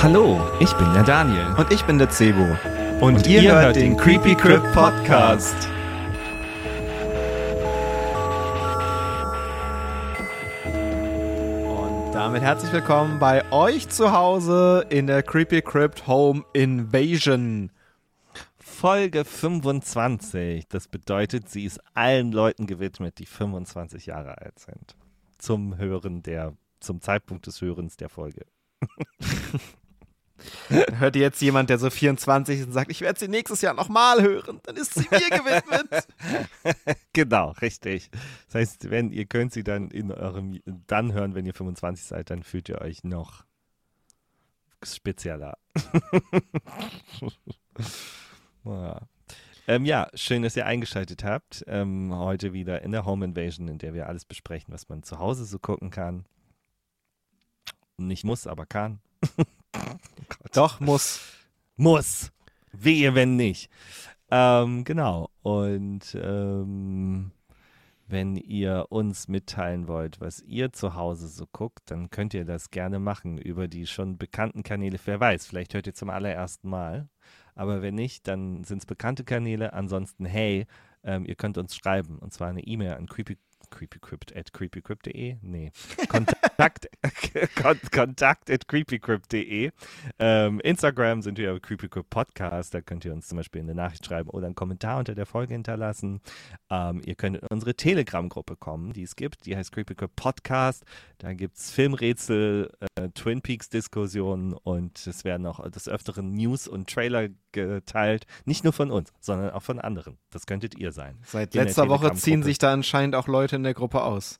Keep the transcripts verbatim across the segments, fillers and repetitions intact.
Hallo, ich bin der Daniel. Und ich bin der Cebo. Und, Und ihr, ihr hört den Creepy Crypt Podcast. Und damit herzlich willkommen bei euch zu Hause in der Creepy Crypt Home Invasion. Folge fünfundzwanzig. Das bedeutet, sie ist allen Leuten gewidmet, die fünfundzwanzig Jahre alt sind. Zum Hören der, zum Zeitpunkt des Hörens der Folge. Hört ihr jetzt jemand, der so vierundzwanzig ist und sagt, ich werde sie nächstes Jahr nochmal hören, dann ist sie mir gewidmet. Genau, richtig. Das heißt, wenn ihr könnt sie dann in eurem, dann hören, wenn ihr fünfundzwanzig seid, dann fühlt ihr euch noch spezieller. ja. Ähm, ja, schön, dass ihr eingeschaltet habt. Ähm, heute wieder in der Home Invasion, in der wir alles besprechen, was man zu Hause so gucken kann. Nicht muss, aber kann. Oh Doch, muss. Muss. Wehe, wenn nicht. Ähm, genau. Und ähm, wenn ihr uns mitteilen wollt, was ihr zu Hause so guckt, dann könnt ihr das gerne machen über die schon bekannten Kanäle. Wer weiß, vielleicht hört ihr zum allerersten Mal. Aber wenn nicht, dann sind es bekannte Kanäle. Ansonsten, hey, ähm, ihr könnt uns schreiben. Und zwar eine E-Mail an creepy creepycrypt at creepycrypt punkt de. Nee. Kontakt, kontakt at creepycrypt punkt de. Ähm, Instagram sind wir creepycrypt Podcast. Da könnt ihr uns zum Beispiel eine Nachricht schreiben oder einen Kommentar unter der Folge hinterlassen. Ähm, ihr könnt in unsere Telegram-Gruppe kommen, die es gibt. Die heißt creepycrypt Podcast. Da gibt es Filmrätsel, äh, Twin Peaks-Diskussionen und es werden auch des Öfteren News und Trailer geteilt. Nicht nur von uns, sondern auch von anderen. Das könntet ihr sein. Seit letzter Woche ziehen sich da anscheinend auch Leute in der Gruppe aus.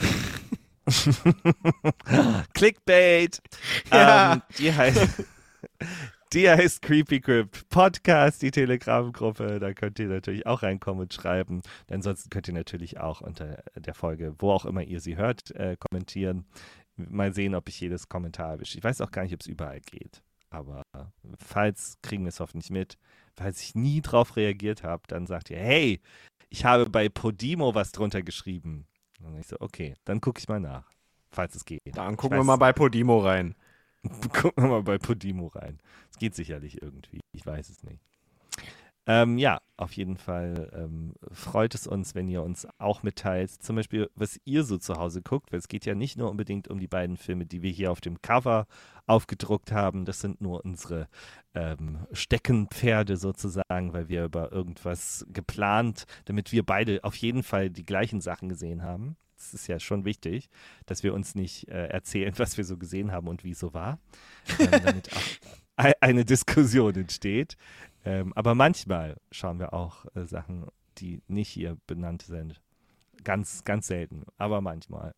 Clickbait! Ja. Ähm, die heißt, die heißt Creepy Crypt Podcast, die Telegram-Gruppe. Da könnt ihr natürlich auch reinkommen und schreiben. Ansonsten könnt ihr natürlich auch unter der Folge, wo auch immer ihr sie hört, äh, kommentieren. Mal sehen, ob ich jedes Kommentar erwische. Ich weiß auch gar nicht, ob es überall geht. Aber falls, kriegen wir es hoffentlich mit. Falls ich nie drauf reagiert habe, dann sagt ihr, hey, ich habe bei Podimo was drunter geschrieben. Und ich so, okay, dann gucke ich mal nach, falls es geht. Dann gucken wir mal bei Podimo rein. Gucken wir mal bei Podimo rein. Es geht sicherlich irgendwie, ich weiß es nicht. Ähm, ja, auf jeden Fall ähm, freut es uns, wenn ihr uns auch mitteilt, zum Beispiel, was ihr so zu Hause guckt, weil es geht ja nicht nur unbedingt um die beiden Filme, die wir hier auf dem Cover aufgedruckt haben. Das sind nur unsere ähm, Steckenpferde sozusagen, weil wir über irgendwas geplant, damit wir beide auf jeden Fall die gleichen Sachen gesehen haben. Das ist ja schon wichtig, dass wir uns nicht äh, erzählen, was wir so gesehen haben und wie es so war, ähm, damit auch eine Diskussion entsteht. Ähm, aber manchmal schauen wir auch äh, Sachen, die nicht hier benannt sind. Ganz, ganz selten, aber manchmal.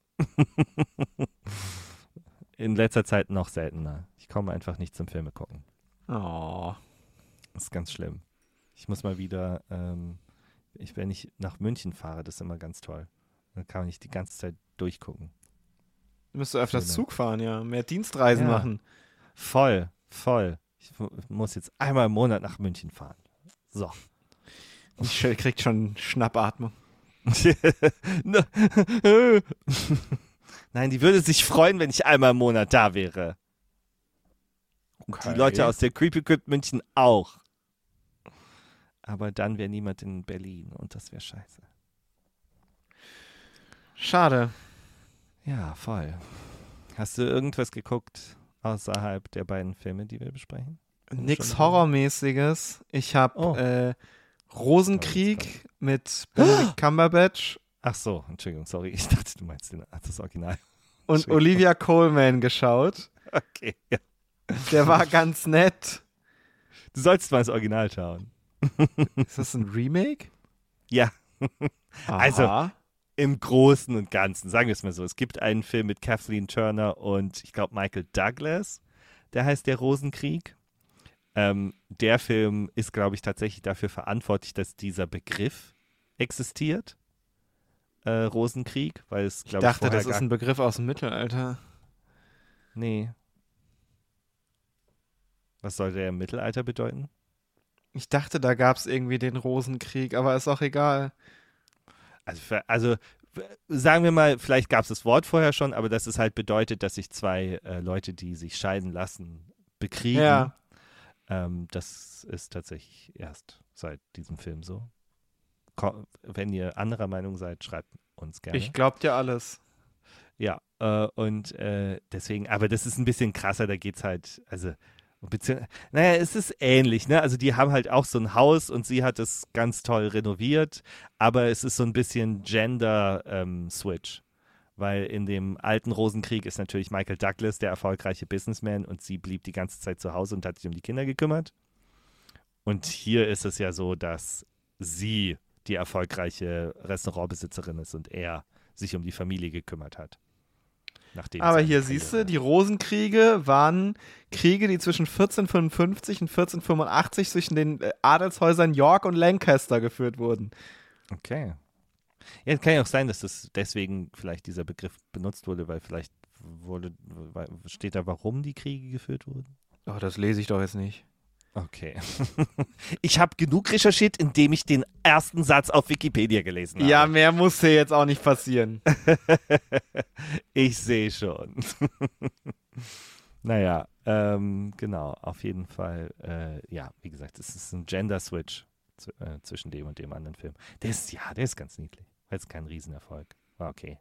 In letzter Zeit noch seltener. Ich komme einfach nicht zum Filme gucken. Oh. Das ist ganz schlimm. Ich muss mal wieder, ähm, ich, wenn ich nach München fahre, das ist immer ganz toll. Dann kann ich die ganze Zeit durchgucken. Du musst öfters Filme. Zug fahren, ja. Mehr Dienstreisen ja. machen. Voll, voll. Ich muss jetzt einmal im Monat nach München fahren. So. Ich krieg schon Schnappatmung. Nein, die würde sich freuen, wenn ich einmal im Monat da wäre. Okay. Die Leute aus der Creepy Crypt München auch. Aber dann wäre niemand in Berlin und das wäre scheiße. Schade. Ja, voll. Hast du irgendwas geguckt außerhalb der beiden Filme, die wir besprechen? Nix Horrormäßiges. Ich habe oh. äh, Rosenkrieg mit Benedict Cumberbatch. Ach so, Entschuldigung, sorry. Ich dachte, du meinst den, das Original. Und Olivia Colman geschaut. Okay, ja. Der war ganz nett. Du sollst mal das Original schauen. Ist das ein Remake? Ja. Aha. Also, im Großen und Ganzen, sagen wir es mal so. Es gibt einen Film mit Kathleen Turner und ich glaube Michael Douglas. Der heißt Der Rosenkrieg. Ähm, der Film ist, glaube ich, tatsächlich dafür verantwortlich, dass dieser Begriff existiert. Äh, Rosenkrieg, weil es, glaube ich, Ich dachte, das ist ein Begriff aus dem Mittelalter. Nee. Was soll der im Mittelalter bedeuten? Ich dachte, da gab es irgendwie den Rosenkrieg, aber ist auch egal. Also, für, also sagen wir mal, vielleicht gab es das Wort vorher schon, aber dass es halt bedeutet, dass sich zwei äh, Leute, die sich scheiden lassen, bekriegen. Ja. Ähm, das ist tatsächlich erst seit diesem Film so. Ko- wenn ihr anderer Meinung seid, schreibt uns gerne. Ich glaub dir alles. Ja, äh, und äh, deswegen, aber das ist ein bisschen krasser, da geht's halt, also, bezieh- naja, es ist ähnlich, ne? Also die haben halt auch so ein Haus und sie hat es ganz toll renoviert, aber es ist so ein bisschen Gender-Switch, weil in dem alten Rosenkrieg ist natürlich Michael Douglas der erfolgreiche Businessman und sie blieb die ganze Zeit zu Hause und hat sich um die Kinder gekümmert. Und hier ist es ja so, dass sie die erfolgreiche Restaurantbesitzerin ist und er sich um die Familie gekümmert hat. Nachdem Aber seine hier Karriere- siehst du, die Rosenkriege waren Kriege, die zwischen vierzehnhundertfünfundfünfzig und vierzehnhundertfünfundachtzig zwischen den äh, Adelshäusern York und Lancaster geführt wurden. Okay. Ja, kann ja auch sein, dass das deswegen vielleicht dieser Begriff benutzt wurde, weil vielleicht wurde, weil, steht da, warum die Kriege geführt wurden? Oh, das lese ich doch jetzt nicht. Okay. Ich habe genug recherchiert, indem ich den ersten Satz auf Wikipedia gelesen habe. Ja, mehr muss hier jetzt auch nicht passieren. Ich sehe schon. Naja, ähm, genau, auf jeden Fall, äh, ja, wie gesagt, es ist ein Gender-Switch zu, äh, zwischen dem und dem anderen Film. Der ist, ja, der ist ganz niedlich. War jetzt kein Riesenerfolg. War okay.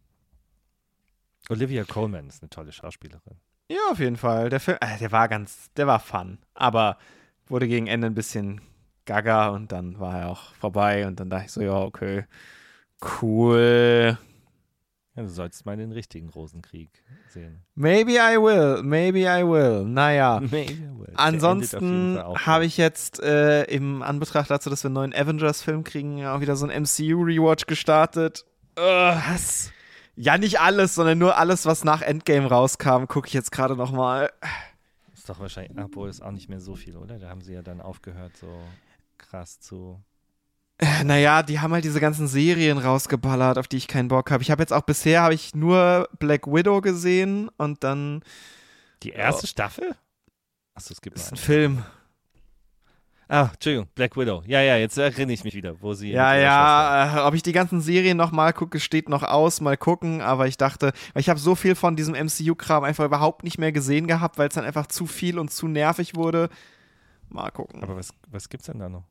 Olivia Colman ist eine tolle Schauspielerin. Ja, auf jeden Fall. Der Film, äh, der war ganz, der war fun. Aber wurde gegen Ende ein bisschen gaga und dann war er auch vorbei und dann dachte ich so, ja, okay, cool. Ja, du solltest mal den richtigen Rosenkrieg sehen. Maybe I will, maybe I will. Naja. Maybe I will. Der endet auf jeden Ansonsten Fall auch habe gut. ich jetzt äh, im Anbetracht dazu, dass wir einen neuen Avengers-Film kriegen, auch wieder so ein M C U-Rewatch gestartet. Äh, Was? ja, nicht alles, sondern nur alles, was nach Endgame rauskam, gucke ich jetzt gerade nochmal. Ist doch wahrscheinlich, obwohl ist auch nicht mehr so viel, oder? Da haben sie ja dann aufgehört, so krass zu. Naja, die haben halt diese ganzen Serien rausgeballert, auf die ich keinen Bock habe. Ich habe jetzt auch bisher habe ich nur Black Widow gesehen und dann Die erste Staffel? Achso, es gibt ist noch ein eine. Film. Ah, Entschuldigung, Black Widow. Ja, ja, jetzt erinnere ich mich wieder, wo sie. Ja, mit ihrer ja, äh, ob ich die ganzen Serien nochmal gucke, steht noch aus, mal gucken, aber ich dachte, weil ich habe so viel von diesem M C U-Kram einfach überhaupt nicht mehr gesehen gehabt, weil es dann einfach zu viel und zu nervig wurde. Mal gucken. Schwester. Aber was, was gibt's denn da noch?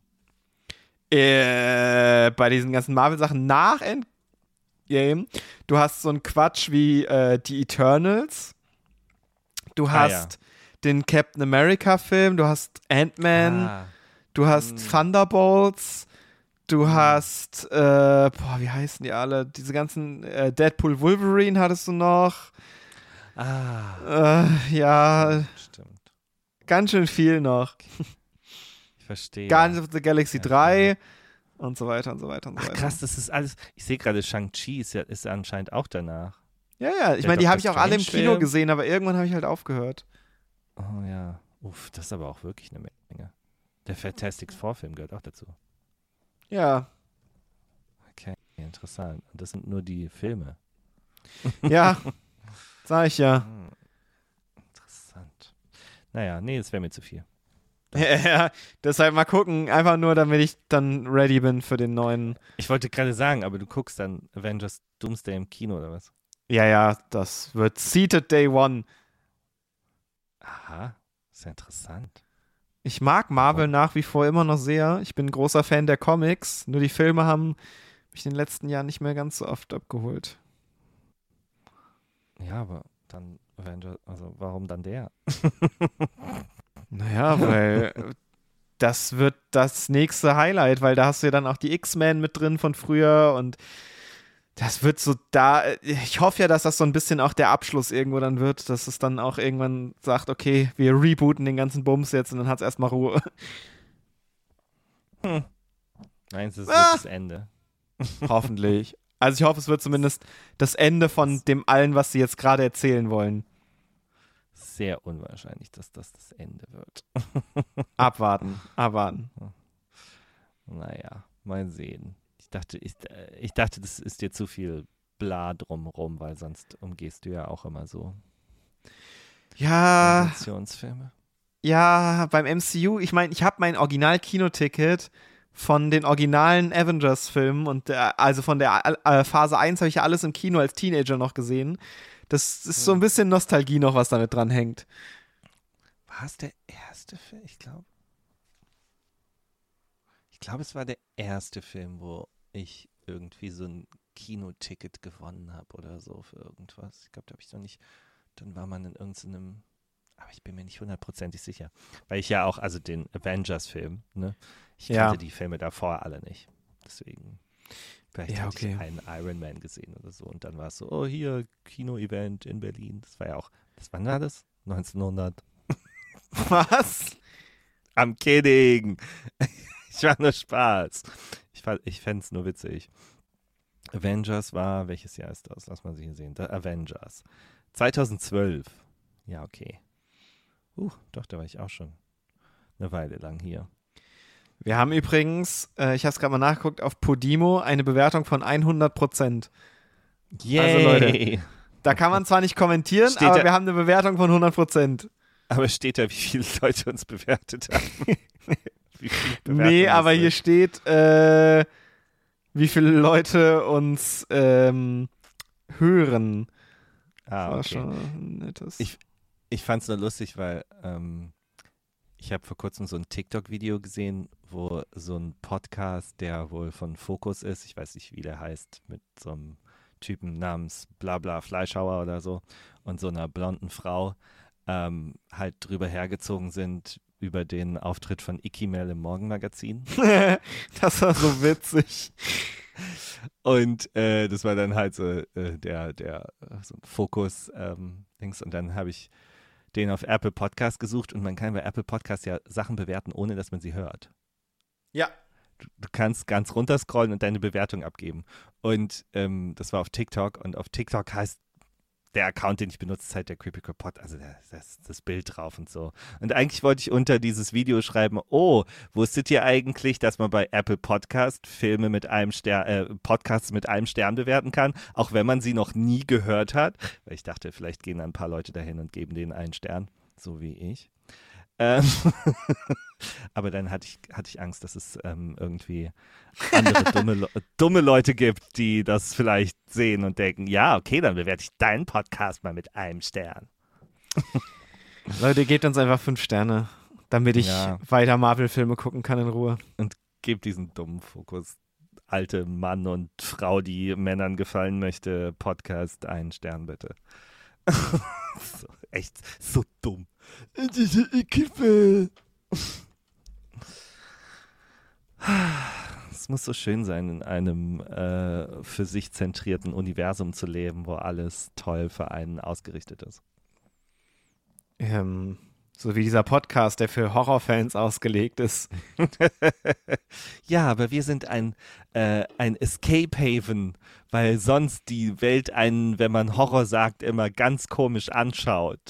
Äh, bei diesen ganzen Marvel-Sachen nach Endgame, du hast so einen Quatsch wie äh, die Eternals, du Ah, hast ja. den Captain America-Film, du hast Ant-Man, Ah, du hast Hm. Thunderbolts, du hast, äh, boah, wie heißen die alle? Diese ganzen äh, Deadpool Wolverine hattest du noch. ah Äh, ja, stimmt. ganz schön viel noch. Ich verstehe. Guardians of the Galaxy Ja, drei und so weiter und so weiter und so Ach weiter. krass, das ist alles. Ich sehe gerade, Shang-Chi ist ja ist ja anscheinend auch danach. Ja, ja, ich Der meine, die habe ich Doctor auch alle im Strange Kino Film. gesehen, aber irgendwann habe ich halt aufgehört. Oh ja. Uff, das ist aber auch wirklich eine Menge. Der Fantastic Four-Film gehört auch dazu. Ja, Okay, interessant. Und das sind nur die Filme. ja, sag ich ja. Hm. Interessant. Naja, nee, das wäre mir zu viel. Ja, deshalb mal gucken, einfach nur, damit ich dann ready bin für den neuen. Ich wollte gerade sagen, aber du guckst dann Avengers Doomsday im Kino oder was? Ja, ja, das wird Seated Day One. Aha, ist ja interessant. Ich mag Marvel nach wie vor immer noch sehr. Ich bin ein großer Fan der Comics, nur die Filme haben mich in den letzten Jahren nicht mehr ganz so oft abgeholt. Ja, aber dann Avengers, also warum dann der? Naja, weil das wird das nächste Highlight, weil da hast du ja dann auch die X-Men mit drin von früher und das wird so da, ich hoffe ja, dass das so ein bisschen auch der Abschluss irgendwo dann wird, dass es dann auch irgendwann sagt, okay, wir rebooten den ganzen Bums jetzt und dann hat es erstmal Ruhe. Hm. Nein, es ist Ah. das Ende. Hoffentlich. Also ich hoffe, es wird zumindest das Ende von dem allen, was sie jetzt gerade erzählen wollen. Sehr unwahrscheinlich, dass das das Ende wird. Abwarten, abwarten. Naja, mal sehen. Ich dachte, ich, äh, ich dachte, das ist dir zu viel Bla drumrum, weil sonst umgehst du ja auch immer so Ja, Sensationsfilme. ja, beim M C U, ich meine, ich habe mein Original-Kinoticket von den originalen Avengers-Filmen und der, also von der äh, Phase eins habe ich ja alles im Kino als Teenager noch gesehen. Das ist so ein bisschen Nostalgie noch, was damit dran hängt. war es der erste Film? Ich glaube. Ich glaube, es war der erste Film, wo ich irgendwie so ein Kinoticket gewonnen habe oder so für irgendwas. Ich glaube, da habe ich noch nicht. Dann war man in irgendeinem. Aber ich bin mir nicht hundertprozentig sicher. Weil ich ja auch, also den Avengers-Film, ne? Ich kannte Ja. die Filme davor alle nicht. Deswegen. Vielleicht Ja, hatte okay. ich einen Iron Man gesehen oder so. Und dann war es so, oh, hier, Kino-Event in Berlin. Das war ja auch, das wann war das? neunzehnhundert. Was? I'm kidding. Ich war nur Spaß. Ich, fand- ich fände es nur witzig. Avengers war, welches Jahr ist das? Lass mal sie hier sehen. The Avengers. zweitausendzwölf. Ja, okay. Uh, doch, da war ich auch schon eine Weile lang hier. Wir haben übrigens, äh, ich habe es gerade mal nachgeguckt, auf Podimo eine Bewertung von hundert Prozent. Yay. Also, Leute. Da kann man zwar nicht kommentieren, Steht aber da- wir haben eine Bewertung von hundert Prozent. Aber steht da, wie viele Leute uns bewertet haben? Wie viele Bewertungen Nee, es aber sind? hier steht, äh, wie viele Leute uns ähm, hören. Ah, War okay. schon ein nettes. Ich- Ich fand es nur lustig, weil ähm, ich habe vor kurzem so ein TikTok-Video gesehen, wo so ein Podcast, der wohl von Focus ist, ich weiß nicht, wie der heißt, mit so einem Typen namens Blabla Fleischhauer oder so und so einer blonden Frau ähm, halt drüber hergezogen sind über den Auftritt von Icky Mel im Morgenmagazin. Das war so witzig. Und äh, das war dann halt so äh, der, der äh, so ein Fokus-Dings. Und dann habe ich den auf Apple Podcast gesucht und man kann bei Apple Podcast ja Sachen bewerten, ohne dass man sie hört. Ja. Du, du kannst ganz runterscrollen und deine Bewertung abgeben. Und ähm, das war auf TikTok und auf TikTok heißt der Account, den ich benutze, ist halt der Creepy Crap Pod, also da ist das, das Bild drauf und so. Und eigentlich wollte ich unter dieses Video schreiben, oh, wusstet ihr eigentlich, dass man bei Apple Podcast Filme mit einem Stern, äh, Podcasts mit einem Stern bewerten kann, auch wenn man sie noch nie gehört hat? Weil ich dachte, vielleicht gehen ein paar Leute dahin und geben denen einen Stern, so wie ich. Ähm Aber dann hatte ich, hatte ich Angst, dass es ähm, irgendwie andere dumme, Le dumme Leute gibt, die das vielleicht sehen und denken, ja, okay, dann bewerte ich deinen Podcast mal mit einem Stern. Leute, gebt uns einfach fünf Sterne, damit ich Ja. weiter Marvel-Filme gucken kann in Ruhe. Gebt diesen dummen Fokus, alte Mann und Frau, die Männern gefallen möchte, Podcast einen Stern bitte. So, echt, so dumm. Diese Equipe. Es muss so schön sein, in einem äh, für sich zentrierten Universum zu leben, wo alles toll für einen ausgerichtet ist. Ähm, so wie dieser Podcast, der für Horrorfans ausgelegt ist. Ja, aber wir sind ein, äh, ein Escape Haven, weil sonst die Welt einen, wenn man Horror sagt, immer ganz komisch anschaut.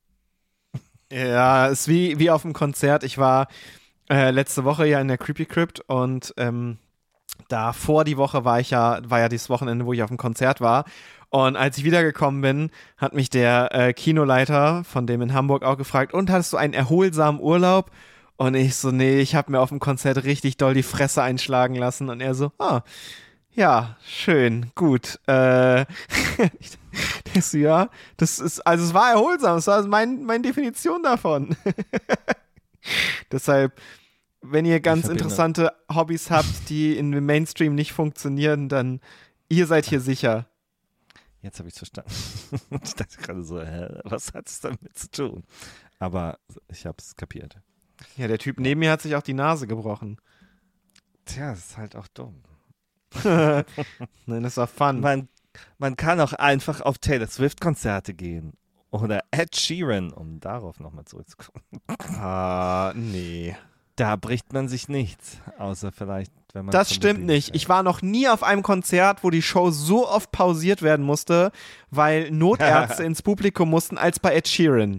Ja, ist wie, wie auf dem Konzert. Ich war äh, letzte Woche ja in der Creepy Crypt und ähm, da vor die Woche war ich ja, war ja dieses Wochenende, wo ich auf dem Konzert war. Und als ich wiedergekommen bin, hat mich der äh, Kinoleiter von dem in Hamburg auch gefragt, und hattest du einen erholsamen Urlaub? Und ich so, nee, ich habe mir auf dem Konzert richtig doll die Fresse einschlagen lassen. Und er so, ah, ja, schön, gut. Äh, ich denke so, ja, das ist, also es war erholsam, das war mein, meine Definition davon. Deshalb, wenn ihr ganz verbinde- interessante Hobbys habt, die in dem Mainstream nicht funktionieren, dann ihr seid hier sicher. Jetzt habe ich es verstanden. Ich dachte gerade so, hä, was hat es damit zu tun? Aber ich habe es kapiert. Ja, der Typ neben mir hat sich auch die Nase gebrochen. Tja, das ist halt auch dumm. Nein, das war fun. Man, man kann auch einfach auf Taylor Swift-Konzerte gehen. Oder Ed Sheeran, um darauf nochmal zurückzukommen. Ah, nee. Da bricht man sich nichts, außer vielleicht, wenn man. Das zum stimmt Musik nicht. fährt. Ich war noch nie auf einem Konzert, wo die Show so oft pausiert werden musste, weil Notärzte ins Publikum mussten, als bei Ed Sheeran.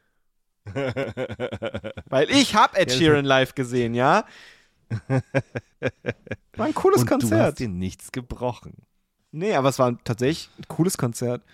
Weil ich hab Ed Ja, Sheeran live gesehen, ja? War ein cooles Und du hast Konzert. dir nichts gebrochen. Nee, aber es war tatsächlich ein cooles Konzert.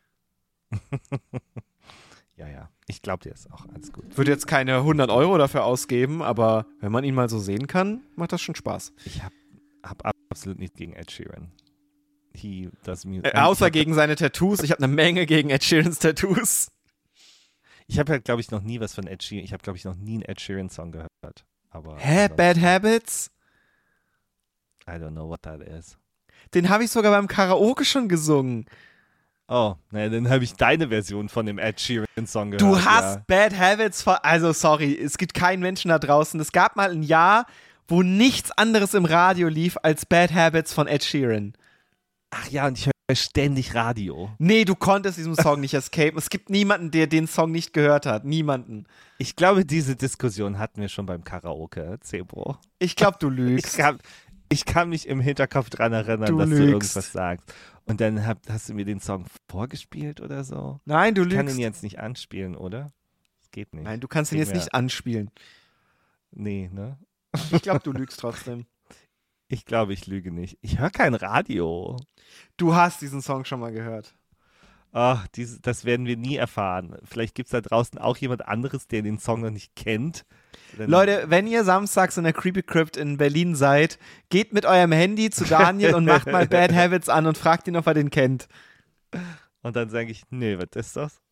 Ja, ja. Ich glaube dir ist auch alles gut. Würde jetzt keine hundert Euro dafür ausgeben, aber wenn man ihn mal so sehen kann, macht das schon Spaß. Ich habe hab absolut nichts gegen Ed Sheeran. He does music. Äh, außer gegen seine Tattoos. Ich habe eine Menge gegen Ed Sheerans Tattoos. Ich habe halt, glaube ich, noch nie was von Ed Sheeran. Ich habe, glaube ich, noch nie einen Ed Sheeran-Song gehört. Aber Hä, Bad Habits? I don't know what that is. Den habe ich sogar beim Karaoke schon gesungen. Oh, naja, dann habe ich deine Version von dem Ed Sheeran-Song gehört. Du hast ja. Bad Habits von, also sorry, es gibt keinen Menschen da draußen. Es gab mal ein Jahr, wo nichts anderes im Radio lief als Bad Habits von Ed Sheeran. Ach ja, und ich höre ständig Radio. Nee, du konntest diesem Song nicht escapen. Es gibt niemanden, der den Song nicht gehört hat. Niemanden. Ich glaube, diese Diskussion hatten wir schon beim Karaoke, Zebro. Ich glaube, du Ich lügst. kann, ich kann mich im Hinterkopf dran erinnern, Du dass lügst. du irgendwas sagst. Und dann hab, hast du mir den Song vorgespielt oder so? Nein, du Ich kann ihn lügst. jetzt nicht anspielen, oder? Das geht nicht. Nein, du kannst ihn Sing jetzt mir- nicht anspielen. Nee, ne? Ich glaube, du lügst trotzdem. Ich glaube, ich lüge nicht. Ich höre kein Radio. Du hast diesen Song schon mal gehört. Ach, diese, das werden wir nie erfahren. Vielleicht gibt es da draußen auch jemand anderes, der den Song noch nicht kennt. Dann- Leute, wenn ihr samstags in der Creepy Crypt in Berlin seid, geht mit eurem Handy zu Daniel und macht mal Bad Habits an und fragt ihn, ob er den kennt. Und dann sage ich, nee, was ist das?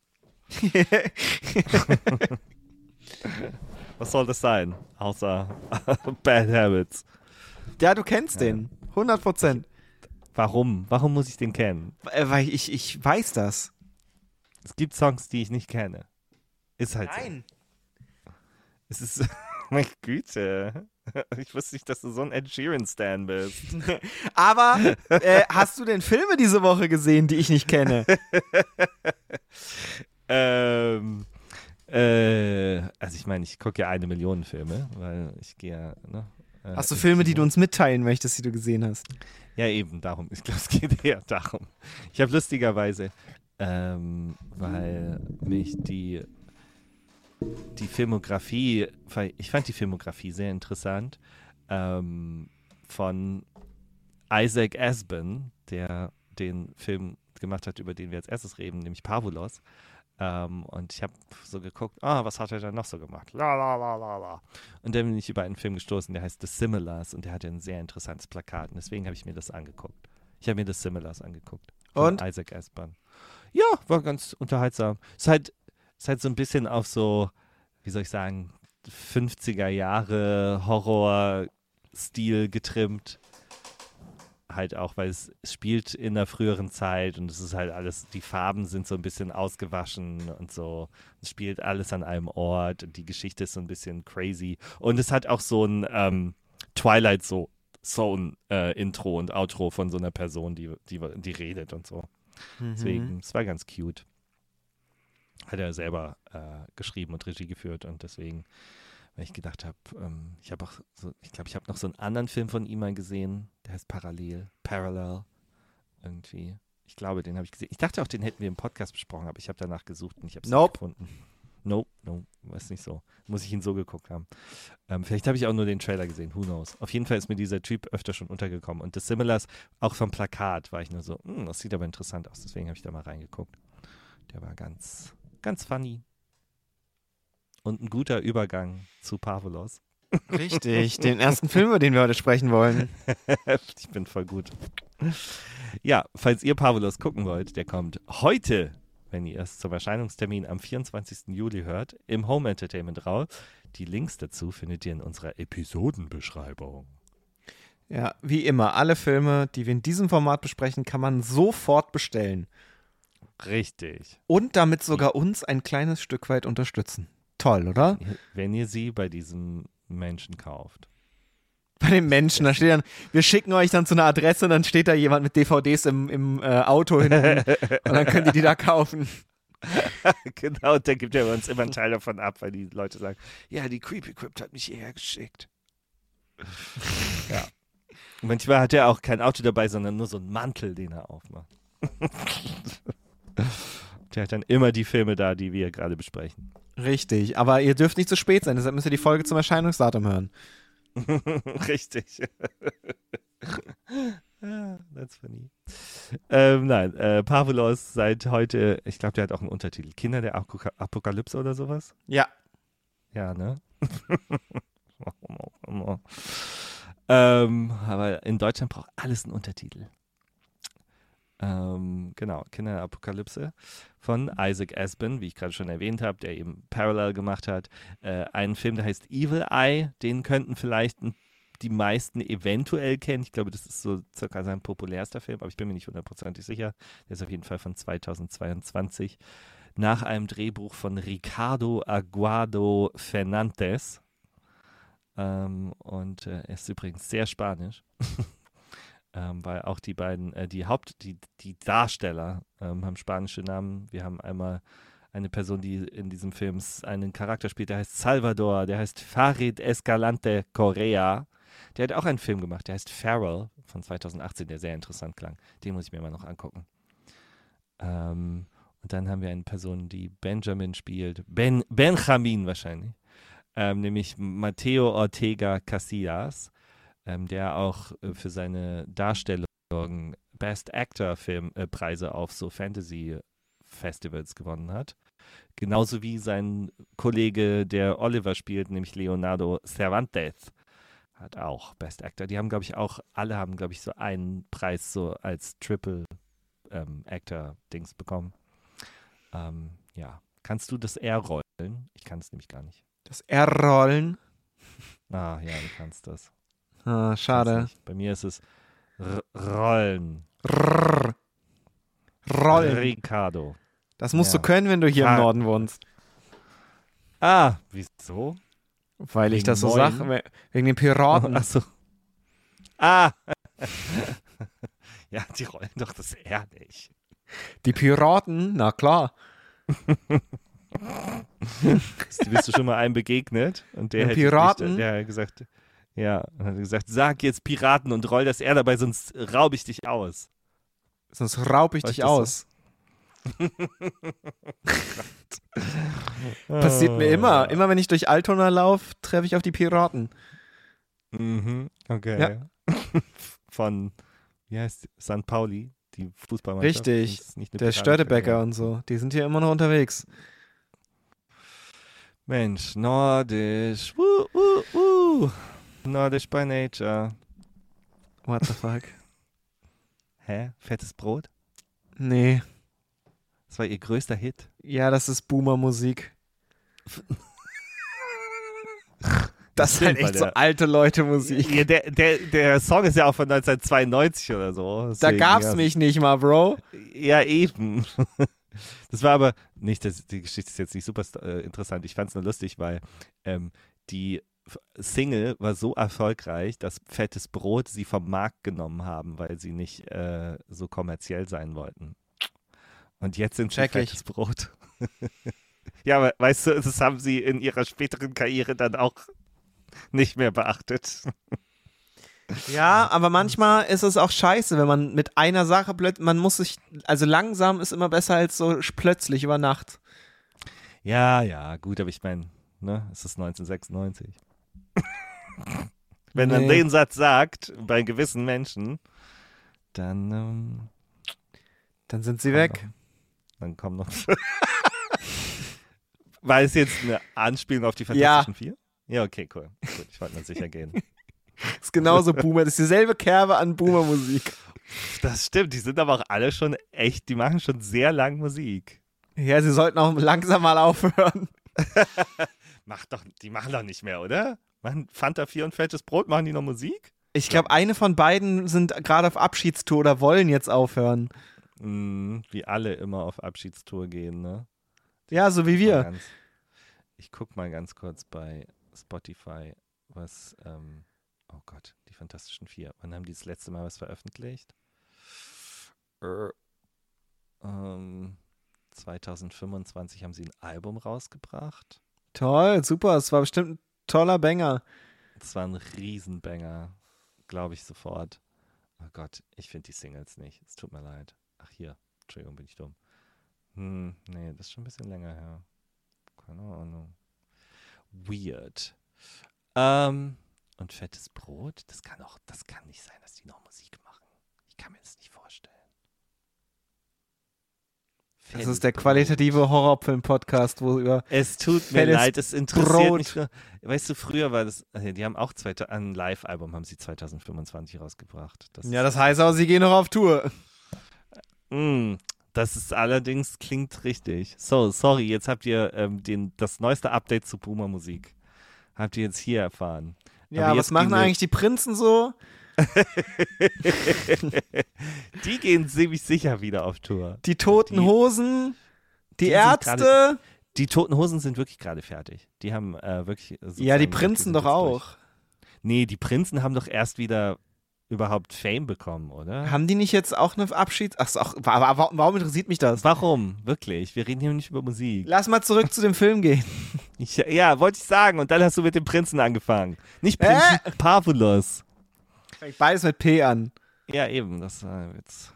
Was soll das sein? Außer Bad Habits. Ja, du kennst Ja. den. hundert Prozent. Warum? Warum muss ich den kennen? Äh, Weil ich, ich weiß das. Es gibt Songs, die ich nicht kenne. Ist halt so. Es ist, meine Güte. Ich wusste nicht, dass du so ein Ed Sheeran-Stan bist. Aber äh, hast du denn Filme diese Woche gesehen, die ich nicht kenne? ähm, äh, also ich meine, ich gucke ja eine Million Filme, weil ich gehe ja, ne, äh, Hast du ins Filme, die Kino. du uns mitteilen möchtest, die du gesehen hast? Ja, eben, darum. Ich glaube, es geht eher darum. Ich habe lustigerweise, ähm, weil mich die, die Filmografie, ich fand die Filmografie sehr interessant, ähm, von Isaac Asimov, der den Film gemacht hat, über den wir als erstes reden, nämlich Parvulos. Ähm, und ich habe so geguckt, ah, was hat er denn noch so gemacht? La, la, la, la, la. Und dann bin ich über einen Film gestoßen, der heißt The Similars und der hatte ein sehr interessantes Plakat. Und deswegen habe ich mir das angeguckt. Ich habe mir The Similars angeguckt. Von Und? Isaac Asimov. Ja, war ganz unterhaltsam. Ist halt, ist halt so ein bisschen auf so, wie soll ich sagen, fünfziger Jahre Horror-Stil getrimmt. Halt auch, weil es, es spielt in einer früheren Zeit und es ist halt alles, die Farben sind so ein bisschen ausgewaschen und so. Es spielt alles an einem Ort und die Geschichte ist so ein bisschen crazy. Und es hat auch so ein ähm, Twilight so Zone äh, Intro und Outro von so einer Person, die, die, die redet und so. Deswegen, es war ganz cute. Hat er selber äh, geschrieben und Regie geführt und deswegen, weil ich gedacht habe, ähm, ich habe auch so, ich glaube, ich habe noch so einen anderen Film von ihm mal gesehen, der heißt Parallel, Parallel, irgendwie. Ich glaube, den habe ich gesehen. Ich dachte auch, den hätten wir im Podcast besprochen, aber ich habe danach gesucht und ich habe es Nope. nicht gefunden. Nope, nope, weiß nicht so. Muss ich ihn so geguckt haben. Ähm, vielleicht habe ich auch nur den Trailer gesehen, who knows. Auf jeden Fall ist mir dieser Typ öfter schon untergekommen. Und The Similars, auch vom Plakat, war ich nur so, "Hm, das sieht aber interessant aus." Deswegen habe ich da mal reingeguckt. Der war ganz, ganz funny. Und ein guter Übergang zu Parvulos. Richtig, den ersten Film, über den wir heute sprechen wollen. Ich bin voll gut. Ja, falls ihr Parvulos gucken wollt, der kommt heute, wenn ihr es zum Erscheinungstermin am vierundzwanzigsten Juli hört, im Home Entertainment raus. Die Links dazu findet ihr in unserer Episodenbeschreibung. Ja, wie immer, alle Filme, die wir in diesem Format besprechen, kann man sofort bestellen. Richtig. Und damit sogar uns ein kleines Stück weit unterstützen. Toll, oder? Wenn ihr sie bei diesem Menschen kauft. Bei den Menschen, da steht dann, wir schicken euch dann zu einer Adresse und dann steht da jemand mit D V Ds im, im äh, Auto hinten und dann könnt ihr die da kaufen. Genau, und da gibt er uns immer einen Teil davon ab, weil die Leute sagen, ja, die Creepy Crypt hat mich hierher geschickt. Ja. Und manchmal hat er auch kein Auto dabei, sondern nur so einen Mantel, den er aufmacht. Der hat dann immer die Filme da, die wir gerade besprechen. Richtig, aber ihr dürft nicht zu spät sein, deshalb müsst ihr die Folge zum Erscheinungsdatum hören. Richtig. Ah, that's funny. Ähm, nein, äh, Parvulos seit heute, ich glaube, der hat auch einen Untertitel. Kinder der Apoka- Apokalypse oder sowas? Ja. Ja, ne? ähm, aber in Deutschland braucht alles einen Untertitel. Ähm, genau, Kinder der Apokalypse von Isaac Asimov, wie ich gerade schon erwähnt habe, der eben Parallel gemacht hat. Äh, einen Film, der heißt Evil Eye, den könnten vielleicht die meisten eventuell kennen. Ich glaube, das ist so circa sein populärster Film, aber ich bin mir nicht hundertprozentig sicher. Der ist auf jeden Fall von zweitausendzweiundzwanzig. Nach einem Drehbuch von Ricardo Aguado Fernandes. Ähm, und äh, er ist übrigens sehr spanisch. Ähm, weil auch die beiden, äh, die Haupt-, die, die Darsteller ähm, haben spanische Namen. Wir haben einmal eine Person, die in diesem Film einen Charakter spielt, der heißt Salvador, der heißt Farid Escalante Correa. Der hat auch einen Film gemacht, der heißt Feral von zweitausendachtzehn, der sehr interessant klang. Den muss ich mir mal noch angucken. Ähm, und dann haben wir eine Person, die Benjamin spielt, ben, Benjamin wahrscheinlich, ähm, nämlich Mateo Ortega Casillas. Ähm, der auch äh, für seine Darstellung Best Actor Film äh, Preise auf so Fantasy Festivals gewonnen hat. Genauso wie sein Kollege, der Oliver spielt, nämlich Leonardo Cervantes, hat auch Best Actor. Die haben, glaube ich, auch, alle haben, glaube ich, so einen Preis so als Triple ähm, Actor Dings bekommen. Ähm, ja. Kannst du das R rollen? Ich kann es nämlich gar nicht. Das R-Rollen? Ah, ja, du kannst das. Ah, schade. Bei mir ist es R- Rollen. Rrr. Rollen. Ricardo. Das musst Ja. du können, wenn du hier Ah. im Norden wohnst. Ah, wieso? Weil ich Wegen das so Moin? sage. Wegen den Piraten. Achso. Ah. Ja, die rollen doch das R nicht. Die Piraten, na klar. Bist du schon mal einem begegnet? Und der Ein hätte Piraten? Nicht, der hat gesagt, ja, und hat gesagt, sag jetzt Piraten und roll das R dabei, sonst raub ich dich aus. Sonst raub ich Weißt dich du so? aus. Passiert mir immer. Immer wenn ich durch Altona laufe, treffe ich auf die Piraten. Mhm, okay. Ja. Von, wie heißt Sankt Pauli, die Fußballmannschaft. Richtig. Das ist nicht eine Der Piraten- Störtebecker ja. und so. Die sind hier immer noch unterwegs. Mensch, nordisch. Woo, woo, woo. Nordisch by nature. What the fuck? Hä? Fettes Brot? Nee. Das war ihr größter Hit. Ja, das ist Boomer-Musik. Das ist Stimmt, halt echt weil so der- alte Leute-Musik. Ja, der, der, der Song ist ja auch von neunzehnhundertzweiundneunzig oder so. Da Deswegen, gab's ja. mich nicht mal, Bro. Ja, eben. Das war aber nicht, das, die Geschichte ist jetzt nicht super äh, interessant. Ich fand es nur lustig, weil ähm, die F- Single war so erfolgreich, dass Fettes Brot sie vom Markt genommen haben, weil sie nicht äh, so kommerziell sein wollten. Und jetzt sind sie Check ich. Fettes Brot. Ja, aber weißt du, das haben sie in ihrer späteren Karriere dann auch nicht mehr beachtet. Ja, aber manchmal ist es auch scheiße, wenn man mit einer Sache plötzlich, man muss sich, also langsam ist immer besser als so sch- plötzlich über Nacht. Ja, ja, gut, aber ich meine, ne, es ist neunzehnhundertsechsundneunzig. Wenn man Nee. den Satz sagt, bei gewissen Menschen, dann, ähm, Dann sind sie Kommt weg. noch. dann kommen noch. War es jetzt eine Anspielung auf die Fantastischen Vier? Ja, okay, cool. Gut, ich wollte nur sicher gehen. Ist genauso Boomer, das ist dieselbe Kerbe an Boomer-Musik. Das stimmt, die sind aber auch alle schon echt, die machen schon sehr lang Musik. Ja, sie sollten auch langsam mal aufhören. Macht doch, die machen doch nicht mehr, oder? Machen Fanta vier und Fettes Brot, machen die noch Musik? Ich glaube, eine von beiden sind gerade auf Abschiedstour oder wollen jetzt aufhören. Mm, wie alle immer auf Abschiedstour gehen, ne? Ja, so wie Mal wir. Ganz, ich guck mal ganz kurz bei Spotify, was, ähm, oh Gott, die Fantastischen Vier. Wann haben die das letzte Mal was veröffentlicht? Äh, ähm, zweitausendfünfundzwanzig haben sie ein Album rausgebracht. Toll, super, es war bestimmt ein toller Banger. Das war ein Riesenbanger, glaube ich sofort. Oh Gott, ich finde die Singles nicht. Es tut mir leid. Ach hier, Entschuldigung, bin ich dumm. Hm, nee, das ist schon ein bisschen länger her. Keine Ahnung. Weird. Ähm, und Fettes Brot, das kann auch, das kann nicht sein, dass die noch Musik machen. Ich kann mir das nicht vorstellen. Das Fettes ist der Brot. qualitative Horrorfilm-Podcast, wo über Es tut mir Fettes leid, es interessiert Brot. mich nur. Weißt du, früher war das, äh, die haben auch zweita- ein Live-Album haben sie zweitausendfünfundzwanzig rausgebracht. Das Ja, ist- das heißt auch, sie gehen noch auf Tour. Mm, das ist allerdings, klingt richtig. So, sorry, jetzt habt ihr ähm, den, das neueste Update zu Puma-Musik. Habt ihr jetzt hier erfahren. Aber Ja, was jetzt machen gehen wir. eigentlich die Prinzen so? Die gehen ziemlich sicher wieder auf Tour. Die Toten Die, Hosen? Die die sind gerade, Ärzte? die Toten Hosen sind wirklich gerade fertig. Die haben äh, wirklich Ja, die sozusagen gesagt, wir Prinzen sind doch jetzt durch. auch. Nee, die Prinzen haben doch erst wieder überhaupt Fame bekommen, oder? Haben die nicht jetzt auch eine Abschieds... Ach so, ach, wa- wa- warum, warum interessiert mich das? Warum? Wirklich? Wir reden hier nicht über Musik. Lass mal zurück zu dem Film gehen. Ich, ja, wollte ich sagen. Und dann hast du mit dem Prinzen angefangen. Nicht Äh? Prinzen, Pavlos. Fängt beides mit P an. Ja, eben. Das war jetzt.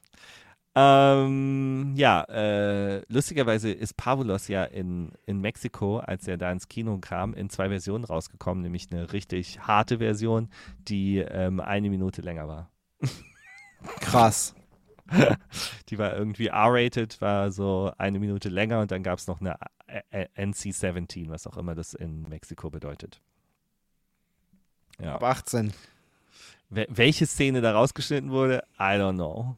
Ähm, ja, äh, lustigerweise ist Pavlos ja in, in Mexiko, als er da ins Kino kam, in zwei Versionen rausgekommen, nämlich eine richtig harte Version, die ähm, eine Minute länger war. Krass. Die war irgendwie R-rated, war so eine Minute länger und dann gab es noch eine N C siebzehn, was auch immer das in Mexiko bedeutet. Ja. Ab achtzehn. Wel- welche Szene da rausgeschnitten wurde, I don't know.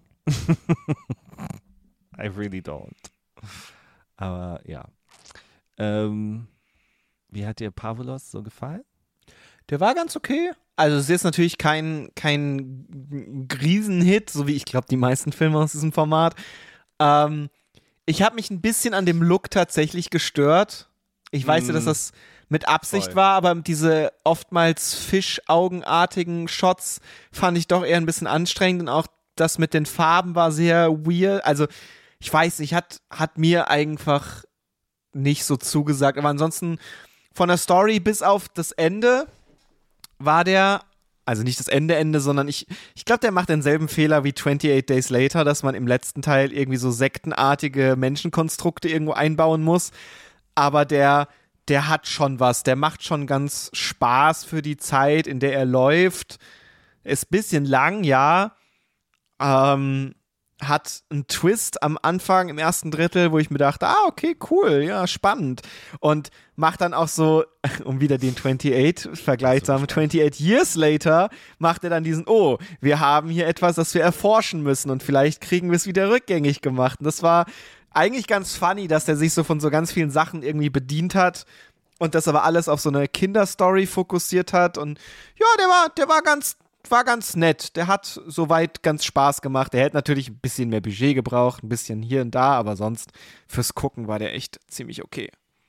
I really don't. Aber ja. Ähm, wie hat dir Pavlos so gefallen? Der war ganz okay. Also es ist jetzt natürlich kein, kein Riesenhit, so wie ich glaube die meisten Filme aus diesem Format. Ähm, ich habe mich ein bisschen an dem Look tatsächlich gestört. Ich weiß ja, dass Mm, das mit Absicht voll. war, aber diese oftmals fischaugenartigen Shots fand ich doch eher ein bisschen anstrengend und auch das mit den Farben war sehr weird. Also ich weiß nicht, hat, hat mir einfach nicht so zugesagt. Aber ansonsten von der Story bis auf das Ende war der, also nicht das Ende, Ende, sondern ich, ich glaube, der macht denselben Fehler wie achtundachtzig Days Later, dass man im letzten Teil irgendwie so sektenartige Menschenkonstrukte irgendwo einbauen muss. Aber der, der hat schon was. Der macht schon ganz Spaß für die Zeit, in der er läuft. Ist ein bisschen lang, ja. Ähm, hat einen Twist am Anfang im ersten Drittel, wo ich mir dachte, ah, okay, cool, ja, spannend. Und macht dann auch so, um wieder den achtundachtzig-Vergleich zu haben, achtundachtzig Years Later, macht er dann diesen, oh, wir haben hier etwas, das wir erforschen müssen und vielleicht kriegen wir es wieder rückgängig gemacht. Und das war eigentlich ganz funny, dass der sich so von so ganz vielen Sachen irgendwie bedient hat und das aber alles auf so eine Kinderstory fokussiert hat. Und ja, der war, der war ganz war ganz nett. Der hat soweit ganz Spaß gemacht. Der hätte natürlich ein bisschen mehr Budget gebraucht, ein bisschen hier und da, aber sonst fürs Gucken war der echt ziemlich okay.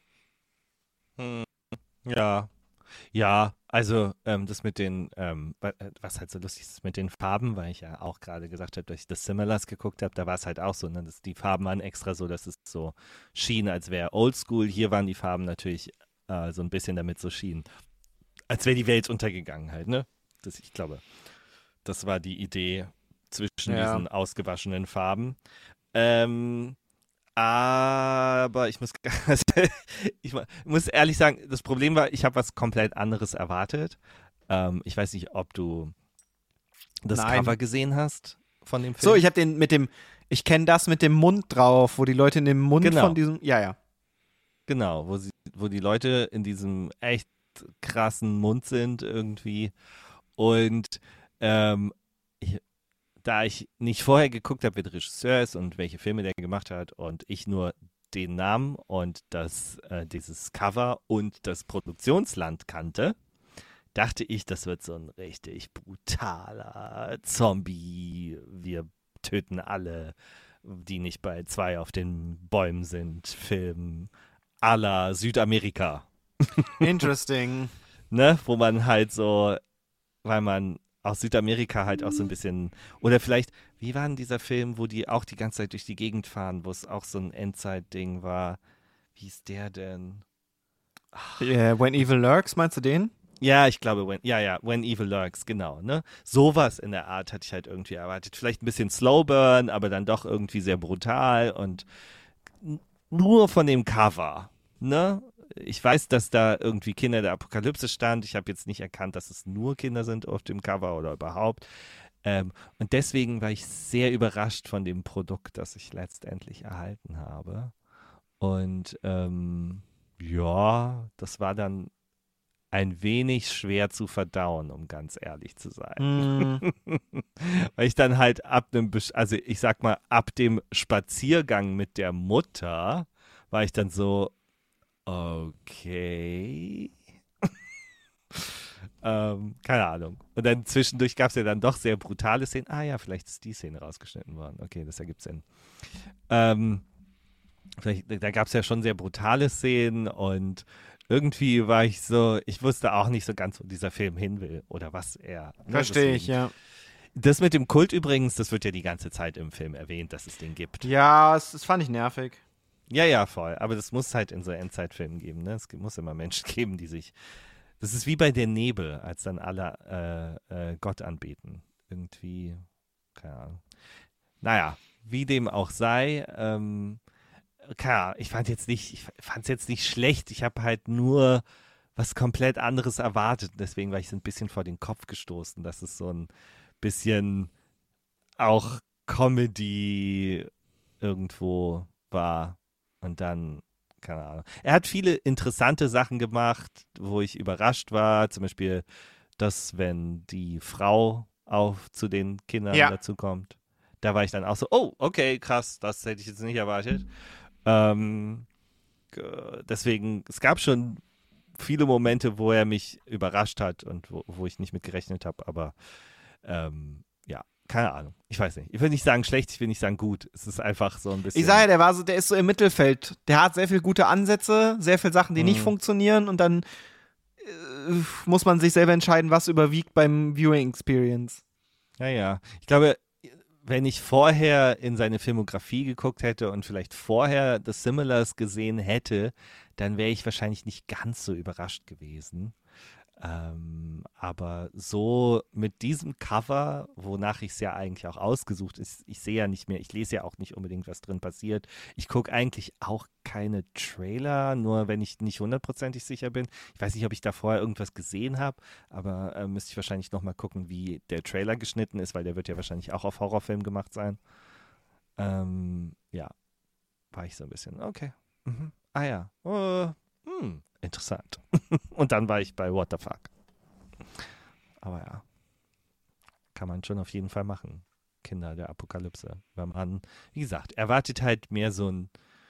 Hm, ja, ja, also ähm, das mit den, ähm, wa- äh, was halt so lustig ist mit den Farben, weil ich ja auch gerade gesagt habe, dass ich das Similars geguckt habe, da war es halt auch so, ne, dass die Farben waren extra so, dass es so schien, als wäre Oldschool. Hier waren die Farben natürlich äh, so ein bisschen damit so schien, als wäre die Welt untergegangen halt, ne? Das, ich glaube, das war die Idee zwischen Ja. diesen ausgewaschenen Farben. Ähm, aber ich muss, ich mu- muss ehrlich sagen, das Problem war, ich habe was komplett anderes erwartet. Ähm, ich weiß nicht, ob du das Nein. Cover gesehen hast von dem Film. So, ich habe den mit dem, ich kenne das mit dem Mund drauf, wo die Leute in dem Mund Genau. von diesem, ja, ja. Genau, wo, sie, wo die Leute in diesem echt krassen Mund sind irgendwie. Und ähm, ich, da ich nicht vorher geguckt habe, wer der Regisseur ist und welche Filme der gemacht hat und ich nur den Namen und das, äh, dieses Cover und das Produktionsland kannte, dachte ich, das wird so ein richtig brutaler Zombie. Wir töten alle, die nicht bei zwei auf den Bäumen sind. Film à la Südamerika. Interesting. Ne? Wo man halt so, weil man aus Südamerika halt auch so ein bisschen, oder vielleicht, wie war denn dieser Film, wo die auch die ganze Zeit durch die Gegend fahren, wo es auch so ein Endzeit-Ding war? Wie ist der denn? Yeah, When Evil Lurks, meinst du den? Ja, ich glaube, when, ja, ja, When Evil Lurks, genau, ne? Sowas in der Art hatte ich halt irgendwie erwartet. Vielleicht ein bisschen Slowburn, aber dann doch irgendwie sehr brutal und n- nur von dem Cover, ne? Ich weiß, dass da irgendwie Kinder der Apokalypse stand. Ich habe jetzt nicht erkannt, dass es nur Kinder sind auf dem Cover oder überhaupt. Ähm, und deswegen war ich sehr überrascht von dem Produkt, das ich letztendlich erhalten habe. Und ähm, ja, das war dann ein wenig schwer zu verdauen, um ganz ehrlich zu sein. Mm. Weil ich dann halt ab dem, also ich sag mal, ab dem Spaziergang mit der Mutter war ich dann so, okay. ähm, keine Ahnung. Und dann zwischendurch gab es ja dann doch sehr brutale Szenen. Ah ja, vielleicht ist die Szene rausgeschnitten worden. Okay, das ergibt Sinn. Ähm, vielleicht, da gab es ja schon sehr brutale Szenen und irgendwie war ich so, ich wusste auch nicht so ganz, wo dieser Film hin will oder was er. Ne, Verstehe ich, deswegen. ja. Das mit dem Kult übrigens, das wird ja die ganze Zeit im Film erwähnt, dass es den gibt. Ja, das, das fand ich nervig. Ja, ja, voll. Aber das muss halt in so Endzeitfilmen geben. Ne? Es muss immer Menschen geben, die sich. Das ist wie bei Der Nebel, als dann alle äh, äh, Gott anbeten. Irgendwie, keine Ahnung. Naja, wie dem auch sei, ähm, klar, ich fand jetzt nicht, ich fand es jetzt nicht schlecht. Ich habe halt nur was komplett anderes erwartet. Deswegen war ich so ein bisschen vor den Kopf gestoßen, dass es so ein bisschen auch Comedy irgendwo war. Und dann, keine Ahnung. Er hat viele interessante Sachen gemacht, wo ich überrascht war. Zum Beispiel, dass wenn die Frau auch zu den Kindern Ja. dazu kommt. Da war ich dann auch so, oh, okay, krass, das hätte ich jetzt nicht erwartet. Ähm, deswegen, es gab schon viele Momente, wo er mich überrascht hat und wo, wo ich nicht mit gerechnet habe, aber ähm, ja, keine Ahnung. Ich weiß nicht. Ich will nicht sagen schlecht, ich will nicht sagen gut. Es ist einfach so ein bisschen. Ich sage ja, der war so, der ist so im Mittelfeld. Der hat sehr viele gute Ansätze, sehr viele Sachen, die Mhm. nicht funktionieren und dann äh, muss man sich selber entscheiden, was überwiegt beim Viewing Experience. Ja, ja. Ich glaube, wenn ich vorher in seine Filmografie geguckt hätte und vielleicht vorher The Similars gesehen hätte, dann wäre ich wahrscheinlich nicht ganz so überrascht gewesen. Ähm, aber so mit diesem Cover, wonach ich es ja eigentlich auch ausgesucht ist, ich sehe ja nicht mehr, ich lese ja auch nicht unbedingt, was drin passiert. Ich gucke eigentlich auch keine Trailer, nur wenn ich nicht hundertprozentig sicher bin. Ich weiß nicht, ob ich da vorher irgendwas gesehen habe, aber äh, müsste ich wahrscheinlich nochmal gucken, wie der Trailer geschnitten ist, weil der wird ja wahrscheinlich auch auf Horrorfilm gemacht sein. Ähm, ja, war ich so ein bisschen, okay. Mhm. Ah ja, oh, hm, interessant. Und dann war ich bei What the Fuck. Aber ja, kann man schon auf jeden Fall machen. Kinder der Apokalypse. Wenn man, wie gesagt, erwartet halt mehr so einen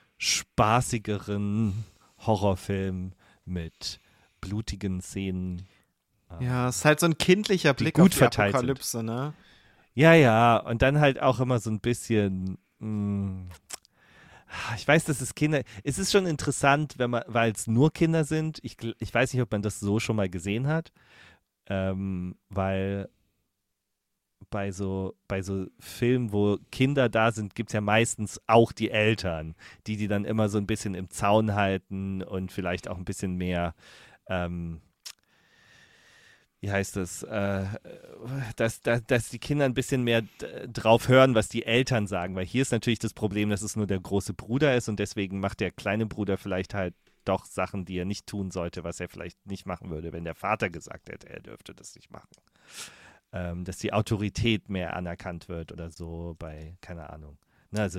spaßigeren Horrorfilm mit blutigen Szenen. Ja, es ist halt so ein kindlicher Blick gut auf die verteilt Apokalypse, ne? Ja, ja, und dann halt auch immer so ein bisschen, mh, ich weiß, dass es Kinder, es ist schon interessant, wenn man, weil es nur Kinder sind. Ich, ich weiß nicht, ob man das so schon mal gesehen hat, ähm, weil bei so, bei so Filmen, wo Kinder da sind, gibt es ja meistens auch die Eltern, die die dann immer so ein bisschen im Zaun halten und vielleicht auch ein bisschen mehr, ähm, wie heißt das, äh, dass, dass, dass die Kinder ein bisschen mehr d- drauf hören, was die Eltern sagen. Weil hier ist natürlich das Problem, dass es nur der große Bruder ist und deswegen macht der kleine Bruder vielleicht halt doch Sachen, die er nicht tun sollte, was er vielleicht nicht machen würde, wenn der Vater gesagt hätte, er dürfte das nicht machen. Ähm, dass die Autorität mehr anerkannt wird oder so bei, keine Ahnung. Na, also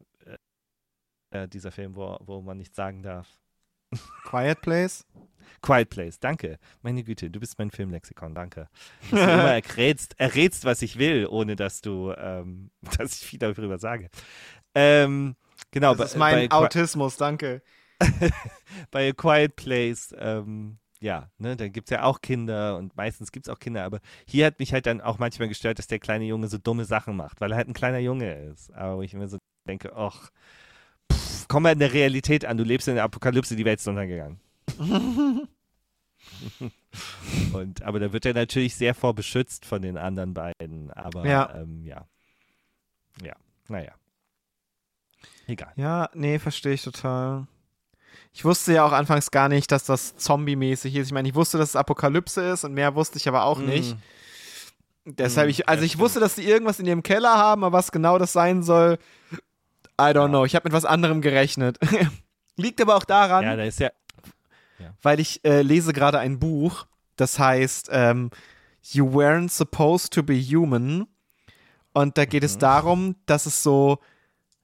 äh, dieser Film, wo, wo man nichts sagen darf. Quiet Place? Quiet Place, danke. Meine Güte, du bist mein Filmlexikon, danke. Dass du immer errätst, errätst, was ich will, ohne dass du, ähm, dass ich viel darüber sage. Ähm, genau. Das ist bei, mein bei, Autismus, danke. bei A Quiet Place, ähm, ja, ne, da gibt es ja auch Kinder und meistens gibt es auch Kinder, aber hier hat mich halt dann auch manchmal gestört, dass der kleine Junge so dumme Sachen macht, weil er halt ein kleiner Junge ist. Aber wo ich mir so denke, ach, pff, komm mal in der Realität an, du lebst in der Apokalypse, die Welt ist untergegangen. Und, aber da wird er natürlich sehr vor beschützt von den anderen beiden. Aber Ja. ähm, ja. Ja, naja. Egal. Ja, nee, verstehe ich total. Ich wusste ja auch anfangs gar nicht, dass das Zombie-mäßig ist. Ich meine, ich wusste, dass es Apokalypse ist und mehr wusste ich aber auch nicht. Mm. Deshalb, Mm, ich, also ja, ich stimmt. wusste, dass die irgendwas in ihrem Keller haben, aber was genau das sein soll, I don't Ja. know. Ich habe mit was anderem gerechnet. Liegt aber auch daran, Ja, da ist ja. weil ich äh, lese gerade ein Buch, das heißt ähm, You Weren't Supposed to Be Human. Und da geht es Mhm. darum, dass es so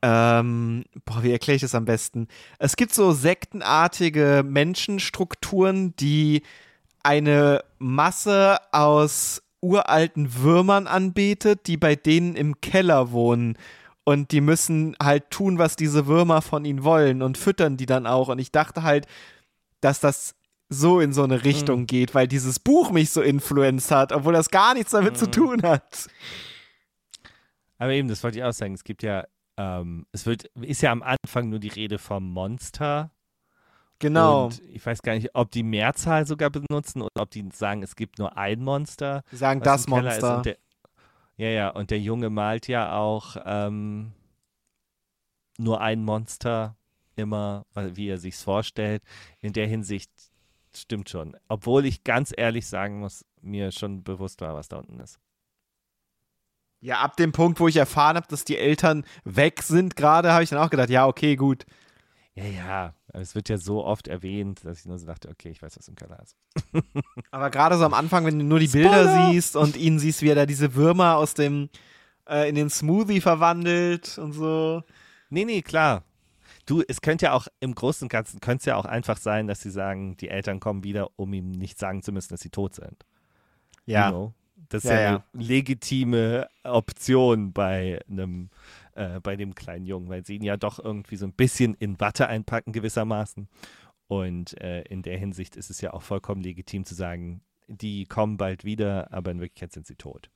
ähm, boah, wie erkläre ich das am besten? Es gibt so sektenartige Menschenstrukturen, die eine Masse aus uralten Würmern anbetet, die bei denen im Keller wohnen. Und die müssen halt tun, was diese Würmer von ihnen wollen und füttern die dann auch. Und ich dachte halt, dass das so in so eine Richtung Mhm. geht, weil dieses Buch mich so influenced hat, obwohl das gar nichts damit Mhm. zu tun hat. Aber eben, das wollte ich auch sagen. Es gibt ja, ähm, es wird, ist ja am Anfang nur die Rede vom Monster. Genau. Und ich weiß gar nicht, ob die Mehrzahl sogar benutzen oder ob die sagen, es gibt nur ein Monster, Die sagen was das im Keller ist. Monster. Und der, ja, ja, und der Junge malt ja auch ähm, nur ein Monster immer, weil- wie er sich's vorstellt. In der Hinsicht stimmt schon. Obwohl ich ganz ehrlich sagen muss, mir schon bewusst war, was da unten ist. Ja, ab dem Punkt, wo ich erfahren habe, dass die Eltern weg sind gerade, habe ich dann auch gedacht, ja, okay, gut. Ja, ja, aber es wird ja so oft erwähnt, dass ich nur so dachte, okay, ich weiß, was im Keller ist. Aber gerade so am Anfang, wenn du nur die Bilder Spoiler! siehst und ihn siehst, wie er da diese Würmer aus dem äh, in den Smoothie verwandelt und so. Nee, nee, klar. Du, es könnte ja auch im Großen und Ganzen, könnte es ja auch einfach sein, dass sie sagen, die Eltern kommen wieder, um ihm nicht sagen zu müssen, dass sie tot sind. You know? Das ist Ja, ja, ja. eine legitime Option bei einem, äh, bei dem kleinen Jungen, weil sie ihn ja doch irgendwie so ein bisschen in Watte einpacken gewissermaßen. Und äh, in der Hinsicht ist es ja auch vollkommen legitim zu sagen, die kommen bald wieder, aber in Wirklichkeit sind sie tot.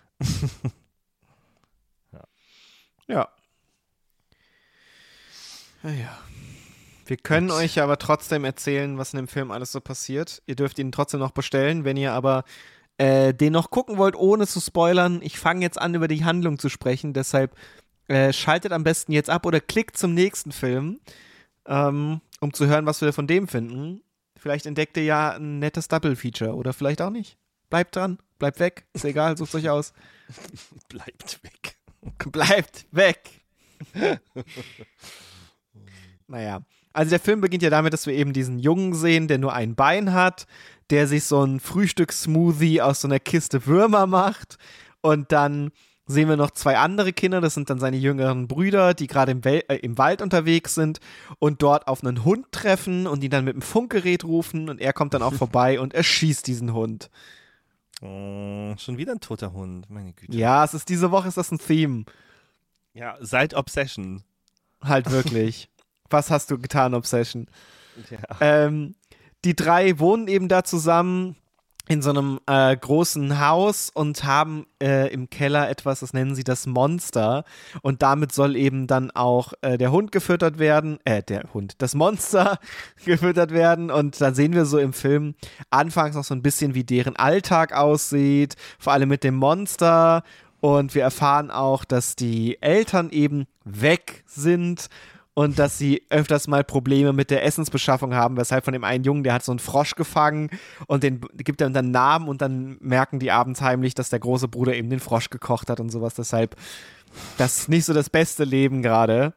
Ja. Ja, ja. Wir können Gut. euch aber trotzdem erzählen, was in dem Film alles so passiert. Ihr dürft ihn trotzdem noch bestellen, wenn ihr aber äh, den noch gucken wollt, ohne zu spoilern. Ich fange jetzt an, über die Handlung zu sprechen, deshalb äh, schaltet am besten jetzt ab oder klickt zum nächsten Film, ähm, um zu hören, was wir von dem finden. Vielleicht entdeckt ihr ja ein nettes Double-Feature oder vielleicht auch nicht. Bleibt dran, bleibt weg, ist egal, sucht euch aus. Bleibt weg. Bleibt weg! Naja, also der Film beginnt ja damit, dass wir eben diesen Jungen sehen, der nur ein Bein hat, der sich so ein Frühstückssmoothie aus so einer Kiste Würmer macht. Und dann sehen wir noch zwei andere Kinder, das sind dann seine jüngeren Brüder, die gerade im, Wel- äh, im Wald unterwegs sind und dort auf einen Hund treffen und ihn dann mit dem Funkgerät rufen und er kommt dann auch vorbei und erschießt diesen Hund. Oh, schon wieder ein toter Hund, meine Güte. Ja, es ist diese Woche ist das ein Theme. Ja, seit Obsession. Halt wirklich. Was hast du getan, Obsession? Ja. Ähm, die drei wohnen eben da zusammen in so einem äh, großen Haus und haben äh, im Keller etwas, das nennen sie das Monster. Und damit soll eben dann auch äh, der Hund gefüttert werden, äh, der Hund, das Monster gefüttert werden. Und dann sehen wir so im Film anfangs noch so ein bisschen, wie deren Alltag aussieht, vor allem mit dem Monster. Und wir erfahren auch, dass die Eltern eben weg sind und dass sie öfters mal Probleme mit der Essensbeschaffung haben, weshalb von dem einen Jungen, der hat so einen Frosch gefangen und den gibt er dann Namen und dann merken die abends heimlich, dass der große Bruder eben den Frosch gekocht hat und sowas. Deshalb, das ist nicht so das beste Leben gerade.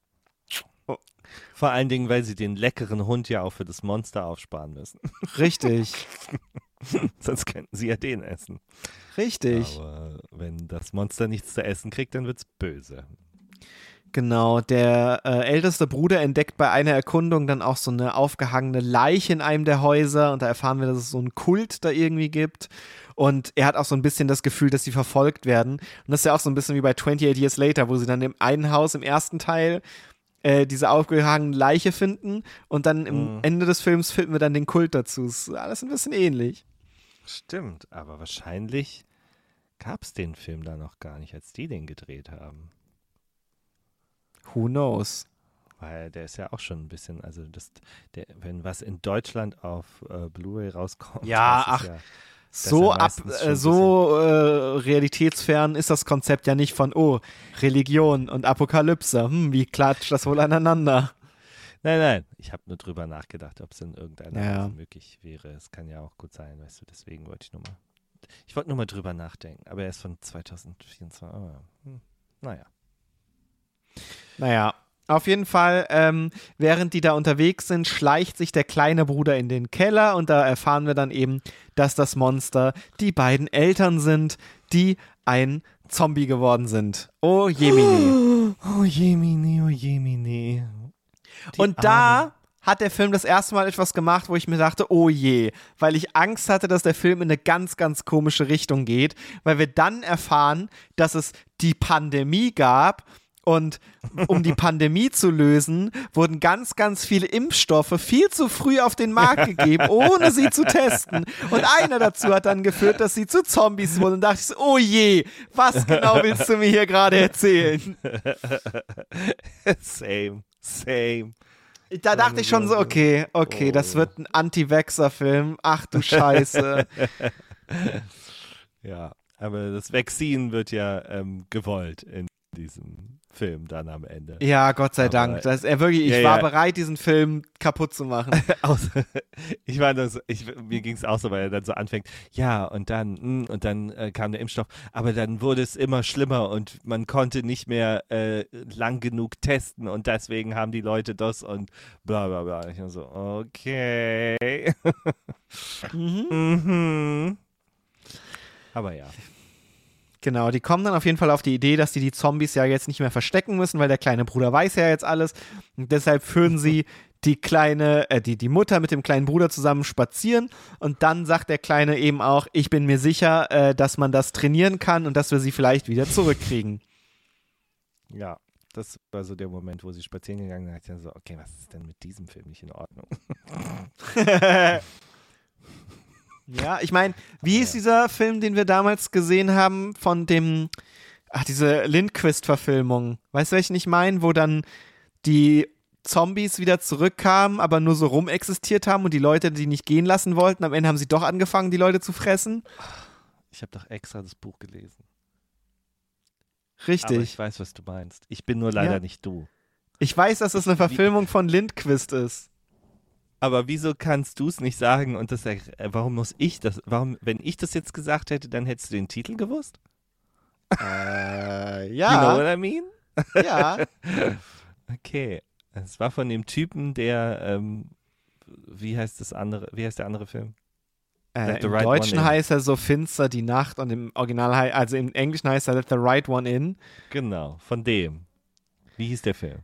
Vor allen Dingen, weil sie den leckeren Hund ja auch für das Monster aufsparen müssen. Richtig, Sonst könnten sie ja den essen. richtig. Aber wenn das Monster nichts zu essen kriegt, dann wird's böse. Genau, der äh, älteste Bruder entdeckt bei einer Erkundung dann auch so eine aufgehangene Leiche in einem der Häuser und da erfahren wir, dass es so einen Kult da irgendwie gibt und er hat auch so ein bisschen das Gefühl, dass sie verfolgt werden und das ist ja auch so ein bisschen wie bei twenty-eight Years Later, wo sie dann im einen Haus im ersten Teil äh, diese aufgehangene Leiche finden und dann im Mhm. Ende des Films finden wir dann den Kult dazu. Ist alles ein bisschen ähnlich. Stimmt, aber wahrscheinlich gab es den Film da noch gar nicht, als die den gedreht haben. Who knows? Weil der ist ja auch schon ein bisschen, also das, der, wenn was in Deutschland auf äh, Blu-ray rauskommt, Ja, das ist ach, ja, So, ja ab, meistens schon äh, ein so äh, realitätsfern ist das Konzept ja nicht von, oh, Religion und Apokalypse. Hm, wie klatscht das wohl aneinander? Nein, nein, ich habe nur drüber nachgedacht, ob es in irgendeiner Ja. Weise möglich wäre. Es kann ja auch gut sein, weißt du, deswegen wollte ich nur mal, ich wollte nur mal drüber nachdenken, aber er ist von zwanzig vierundzwanzig, oh, hm, naja. Naja, Auf jeden Fall, ähm, während die da unterwegs sind, schleicht sich der kleine Bruder in den Keller und da erfahren wir dann eben, dass das Monster die beiden Eltern sind, die ein Zombie geworden sind. Oh Jemine. Oh Jemine, oh Jemine. Die Und da Arme. hat der Film das erste Mal etwas gemacht, wo ich mir dachte, oh je, weil ich Angst hatte, dass der Film in eine ganz, ganz komische Richtung geht, weil wir dann erfahren, dass es die Pandemie gab. Und um die Pandemie zu lösen, wurden ganz, ganz viele Impfstoffe viel zu früh auf den Markt gegeben, ohne sie zu testen. Und einer dazu hat dann geführt, dass sie zu Zombies wurden. Und dachte ich so, oh je, was genau willst du mir hier gerade erzählen? Same, same. Da dachte ich schon so, okay, okay, das wird ein Anti-Vaxxer-Film. Ach du Scheiße. Ja, aber das Vaccine wird ja ähm, gewollt in diesem Film dann am Ende. Ja, Gott sei Aber, Dank. Das, er wirklich, ich ja, war ja. bereit, diesen Film kaputt zu machen. Aus, ich meine, das, ich, mir ging es auch so, weil er dann so anfängt, ja, und dann, mh, und dann äh, kam der Impfstoff, aber dann wurde es immer schlimmer und man konnte nicht mehr äh, lang genug testen und deswegen haben die Leute das und bla bla bla. Ich war so, okay. Mhm. mhm. Aber ja. Genau, die kommen dann auf jeden Fall auf die Idee, dass die die Zombies ja jetzt nicht mehr verstecken müssen, weil der kleine Bruder weiß ja jetzt alles. Und deshalb führen sie die kleine, äh, die, die Mutter mit dem kleinen Bruder zusammen spazieren. Und dann sagt der Kleine eben auch, ich bin mir sicher, äh, dass man das trainieren kann und dass wir sie vielleicht wieder zurückkriegen. Ja, das war so der Moment, wo sie spazieren gegangen sind. Da dachte ich so, okay, was ist denn mit diesem Film nicht in Ordnung? Ja, ich meine, wie ist dieser Film, den wir damals gesehen haben, von dem, ach, diese Lindquist-Verfilmung? Weißt du, welchen ich meine? Wo dann die Zombies wieder zurückkamen, aber nur so rumexistiert haben und die Leute, die nicht gehen lassen wollten, am Ende haben sie doch angefangen, die Leute zu fressen? Ich habe doch extra das Buch gelesen. Richtig. Aber ich weiß, was du meinst. Ich bin nur leider Ja. nicht du. Ich weiß, dass das eine Verfilmung von Lindquist ist. Aber wieso kannst du es nicht sagen und das, äh, warum muss ich das, warum, wenn ich das jetzt gesagt hätte, dann hättest du den Titel gewusst? Äh, You know ja. what I mean? Ja. Okay. Es war von dem Typen, der, ähm, wie heißt das andere, wie heißt der andere Film? Äh, Let the Im right Deutschen one in. heißt er so finster die Nacht und im Original, hei- also im Englischen heißt er Let the Right One In. Genau, von dem. Wie hieß der Film?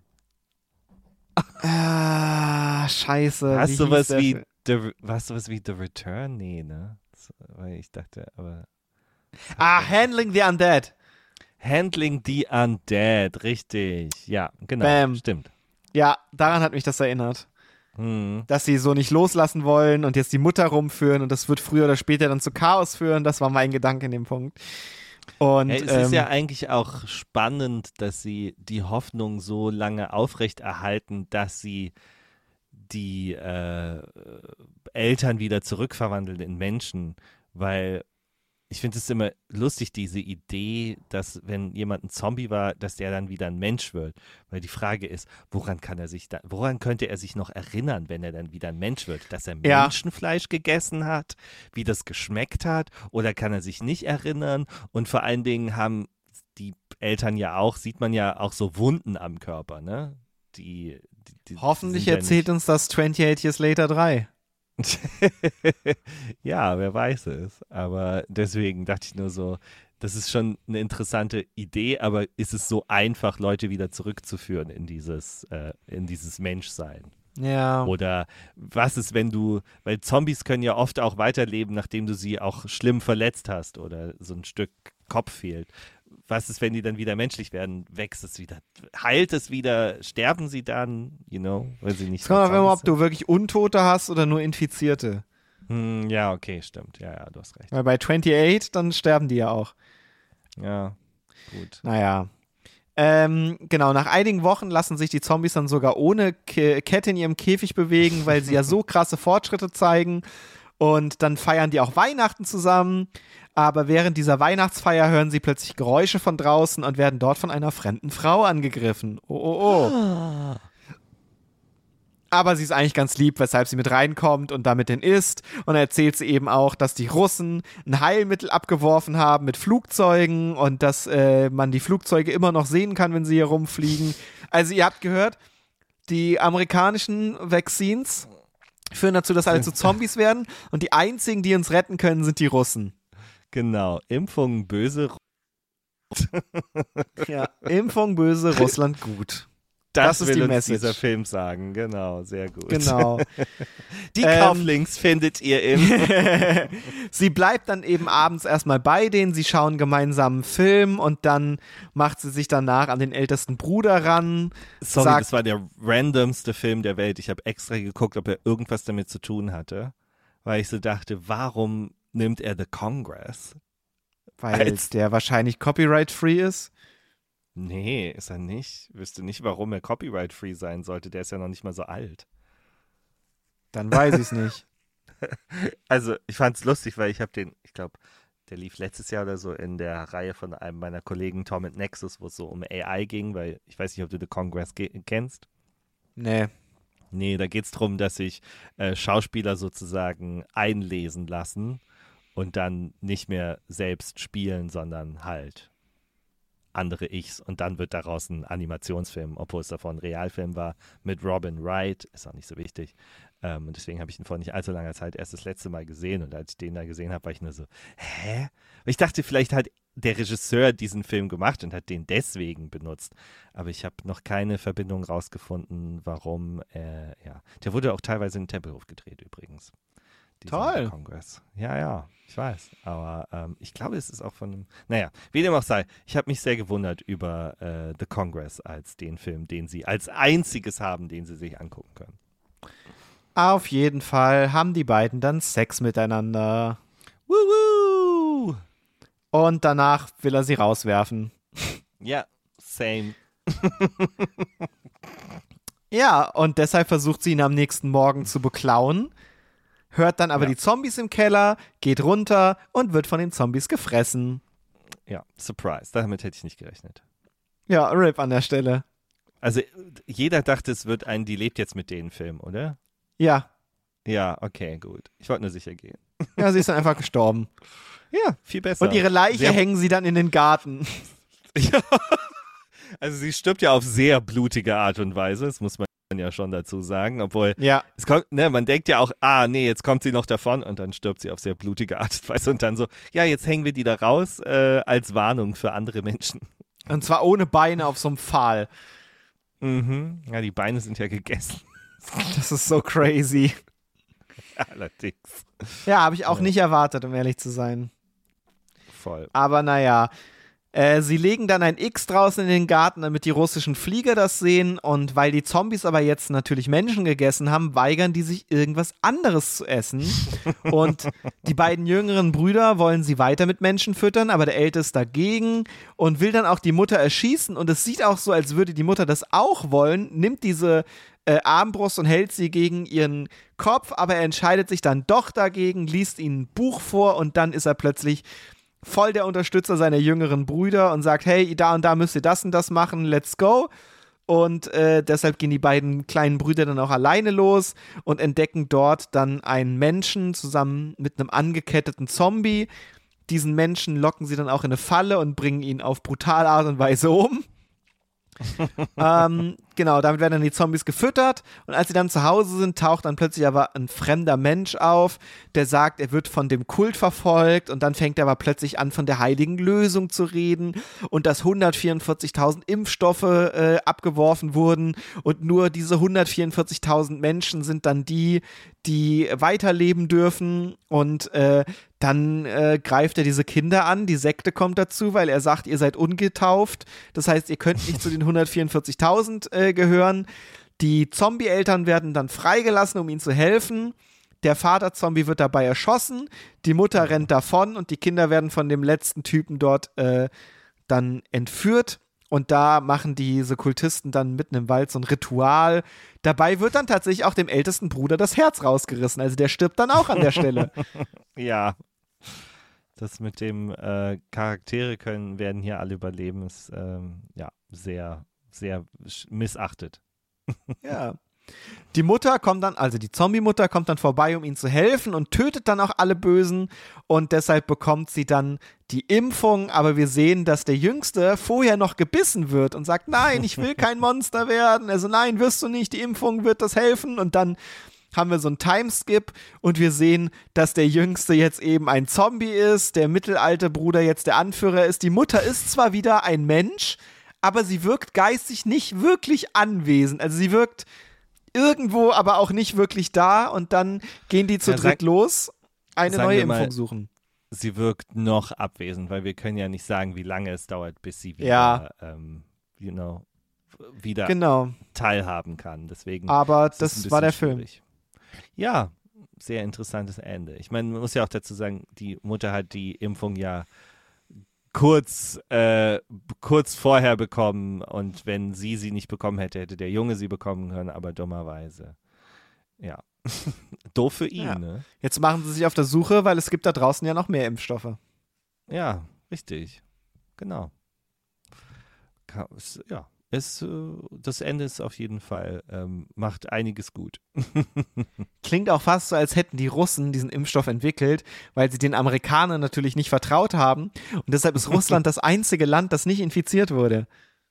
Ah, scheiße. Hast wie du hieß was der wie, Film? The, was sowas wie The Return? Nee, ne? So, weil ich dachte, aber Ah, Handling the Undead. Handling the Undead, richtig. Ja, genau, Bam. stimmt. Ja, daran hat mich das erinnert. Hm. Dass sie so nicht loslassen wollen und jetzt die Mutter rumführen und das wird früher oder später dann zu Chaos führen. Das war mein Gedanke in dem Punkt. Und Hey, es ähm, ist ja eigentlich auch spannend, dass sie die Hoffnung so lange aufrechterhalten, dass sie die äh, Eltern wieder zurückverwandeln in Menschen, weil ich finde es immer lustig, diese Idee, dass wenn jemand ein Zombie war, dass der dann wieder ein Mensch wird. Weil die Frage ist, woran kann er sich da, woran könnte er sich noch erinnern, wenn er dann wieder ein Mensch wird? Dass er Ja. Menschenfleisch gegessen hat, wie das geschmeckt hat, oder kann er sich nicht erinnern? Und vor allen Dingen haben die Eltern ja auch, sieht man ja auch so Wunden am Körper, ne? Die, die, die hoffentlich sind ja erzählt uns das twenty-eight Years Later drei. Ja, wer weiß es. Aber deswegen dachte ich nur so, das ist schon eine interessante Idee, aber ist es so einfach, Leute wieder zurückzuführen in dieses, äh, in dieses Menschsein? Ja. Oder was ist, wenn du, weil Zombies können ja oft auch weiterleben, nachdem du sie auch schlimm verletzt hast oder so ein Stück Kopf fehlt. Was ist, wenn die dann wieder menschlich werden? Wächst es wieder? Heilt es wieder? Sterben sie dann? You know, weil sie nicht Es kommt auf mehr immer, ob Zombies du wirklich Untote hast oder nur Infizierte. sind. Hm, ja, okay, stimmt. Ja, ja, du hast recht. Weil bei twenty-eight, dann sterben die ja auch. Ja, gut. Naja. Ähm, genau, nach einigen Wochen lassen sich die Zombies dann sogar ohne Ke- Kette in ihrem Käfig bewegen, weil sie ja so krasse Fortschritte zeigen. Und dann feiern die auch Weihnachten zusammen. Aber während dieser Weihnachtsfeier hören sie plötzlich Geräusche von draußen und werden dort von einer fremden Frau angegriffen. Oh, oh, oh. Aber sie ist eigentlich ganz lieb, weshalb sie mit reinkommt und damit den isst. Und dann erzählt sie eben auch, dass die Russen ein Heilmittel abgeworfen haben mit Flugzeugen und dass äh, man die Flugzeuge immer noch sehen kann, wenn sie hier rumfliegen. Also ihr habt gehört, die amerikanischen Vaccines führen dazu, dass alle zu Zombies werden. Und die einzigen, die uns retten können, sind die Russen. Genau, Impfung böse. Ja, Impfung böse, Russland gut. Das, das ist will die uns Message. dieser Film sagen. Genau, sehr gut. Genau. Die Ähm, Kauflinks findet ihr im... Sie bleibt dann eben abends erstmal bei denen, sie schauen gemeinsam einen Film und dann macht sie sich danach an den ältesten Bruder ran. Sorry, sagt, das war der randomste Film der Welt. Ich habe extra geguckt, ob er irgendwas damit zu tun hatte, weil ich so dachte, warum nimmt er The Congress? weil als- der wahrscheinlich copyright-free ist. Nee, ist er nicht. Ich wüsste nicht, warum er copyright-free sein sollte. Der ist ja noch nicht mal so alt. Dann weiß ich es nicht. Also, ich fand es lustig, weil ich habe den, ich glaube, der lief letztes Jahr oder so in der Reihe von einem meiner Kollegen, Tom and Nexus, wo es so um A I ging, weil ich weiß nicht, ob du The Congress ge- kennst. Nee. Nee, da geht es darum, dass sich äh, Schauspieler sozusagen einlesen lassen und dann nicht mehr selbst spielen, sondern halt andere Ichs. Und dann wird daraus ein Animationsfilm, obwohl es davor ein Realfilm war, mit Robin Wright. Ist auch nicht so wichtig. Ähm, und deswegen habe ich ihn vor nicht allzu langer Zeit erst das letzte Mal gesehen. Und als ich den da gesehen habe, war ich nur so, hä? Ich dachte, vielleicht hat der Regisseur diesen Film gemacht und hat den deswegen benutzt. Aber ich habe noch keine Verbindung rausgefunden, warum er, ja. Der wurde auch teilweise in Tempelhof gedreht übrigens. Dieser Toll. Congress. Ja, ja, ich weiß. Aber ähm, ich glaube, es ist auch von einem, naja, wie dem auch sei. Ich habe mich sehr gewundert über äh, The Congress als den Film, den sie als einziges haben, den sie sich angucken können. Auf jeden Fall haben die beiden dann Sex miteinander. Woo! Und danach will er sie rauswerfen. Ja, same. Ja, und deshalb versucht sie ihn am nächsten Morgen zu beklauen, hört dann aber Ja. die Zombies im Keller, geht runter und wird von den Zombies gefressen. Ja, Surprise. Damit hätte ich nicht gerechnet. Ja, R I P an der Stelle. Also jeder dachte, es wird ein Die lebt jetzt mit denen Film, oder? Ja, Ja, okay, gut. Ich wollte nur sicher gehen. ja, sie ist dann einfach gestorben. Ja, viel besser. Und ihre Leiche Sehr- hängen sie dann in den Garten. Ja. Also sie stirbt ja auf sehr blutige Art und Weise, das muss man ja schon dazu sagen, obwohl Ja, es kommt, ne, man denkt ja auch, ah, nee, jetzt kommt sie noch davon und dann stirbt sie auf sehr blutige Art und Weise und dann so, ja, jetzt hängen wir die da raus äh, als Warnung für andere Menschen. und zwar ohne Beine auf so einem Pfahl. Mhm. Ja, die Beine sind ja gegessen. Das ist so crazy. Allerdings. Ja, habe ich auch Ja. nicht erwartet, um ehrlich zu sein. Voll. Aber naja, äh, sie legen dann ein X draußen in den Garten, damit die russischen Flieger das sehen. Und weil die Zombies aber jetzt natürlich Menschen gegessen haben, weigern die sich irgendwas anderes zu essen. Und die beiden jüngeren Brüder wollen sie weiter mit Menschen füttern, aber der Älteste dagegen und will dann auch die Mutter erschießen. Und es sieht auch so, als würde die Mutter das auch wollen, nimmt diese äh, Armbrust und hält sie gegen ihren Kopf, aber er entscheidet sich dann doch dagegen, liest ihnen ein Buch vor und dann ist er plötzlich voll der Unterstützer seiner jüngeren Brüder und sagt, hey, da und da müsst ihr das und das machen, let's go. Und äh, deshalb gehen die beiden kleinen Brüder dann auch alleine los und entdecken dort dann einen Menschen zusammen mit einem angeketteten Zombie. Diesen Menschen locken sie dann auch in eine Falle und bringen ihn auf brutale Art und Weise um. ähm, genau, damit werden dann die Zombies gefüttert und als sie dann zu Hause sind, taucht dann plötzlich aber ein fremder Mensch auf, der sagt, er wird von dem Kult verfolgt und dann fängt er aber plötzlich an, von der heiligen Lösung zu reden und dass hundertvierundvierzigtausend Impfstoffe äh, abgeworfen wurden und nur diese hundertvierundvierzigtausend Menschen sind dann die, die weiterleben dürfen und äh, dann äh, greift er diese Kinder an, die Sekte kommt dazu, weil er sagt, ihr seid ungetauft, das heißt, ihr könnt nicht zu den hundertvierundvierzigtausend äh, gehören. Die Zombie-Eltern werden dann freigelassen, um ihnen zu helfen. Der Vater-Zombie wird dabei erschossen, die Mutter rennt davon und die Kinder werden von dem letzten Typen dort äh, dann entführt. Und da machen diese Kultisten dann mitten im Wald so ein Ritual. Dabei wird dann tatsächlich auch dem ältesten Bruder das Herz rausgerissen. Also der stirbt dann auch an der Stelle. Ja. Das mit dem äh, Charaktere können, werden hier alle überleben, ist ähm, ja sehr, sehr sch- missachtet. Ja. Die Mutter kommt dann, also die Zombie-Mutter kommt dann vorbei, um ihnen zu helfen und tötet dann auch alle Bösen und deshalb bekommt sie dann die Impfung, aber wir sehen, dass der Jüngste vorher noch gebissen wird und sagt, nein, ich will kein Monster werden. Also nein, wirst du nicht, die Impfung wird das helfen und dann haben wir so einen Timeskip und wir sehen, dass der Jüngste jetzt eben ein Zombie ist, der mittelalte Bruder jetzt der Anführer ist. Die Mutter ist zwar wieder ein Mensch, aber sie wirkt geistig nicht wirklich anwesend. Also sie wirkt irgendwo, aber auch nicht wirklich da und dann gehen die zu Ja, dritt sag, los, eine sagen neue wir mal, Impfung suchen. Sie wirkt noch abwesend, weil wir können ja nicht sagen, wie lange es dauert, bis sie wieder, Ja. ähm, you know, wieder Genau, teilhaben kann. Deswegen aber ist es ein das war bisschen der Film. schwierig. Ja, sehr interessantes Ende. Ich meine, man muss ja auch dazu sagen, die Mutter hat die Impfung ja kurz, äh, kurz vorher bekommen und wenn sie sie nicht bekommen hätte, hätte der Junge sie bekommen können, aber dummerweise. Ja. Doof für ihn, Ja. ne? Jetzt machen sie sich auf der Suche, weil es gibt da draußen ja noch mehr Impfstoffe. Ja, richtig. Genau. Ka- es- Ja, es, äh, das Ende ist auf jeden Fall, ähm, macht einiges gut. Klingt auch fast so, als hätten die Russen diesen Impfstoff entwickelt, weil sie den Amerikanern natürlich nicht vertraut haben. Und deshalb ist Russland das einzige Land, das nicht infiziert wurde.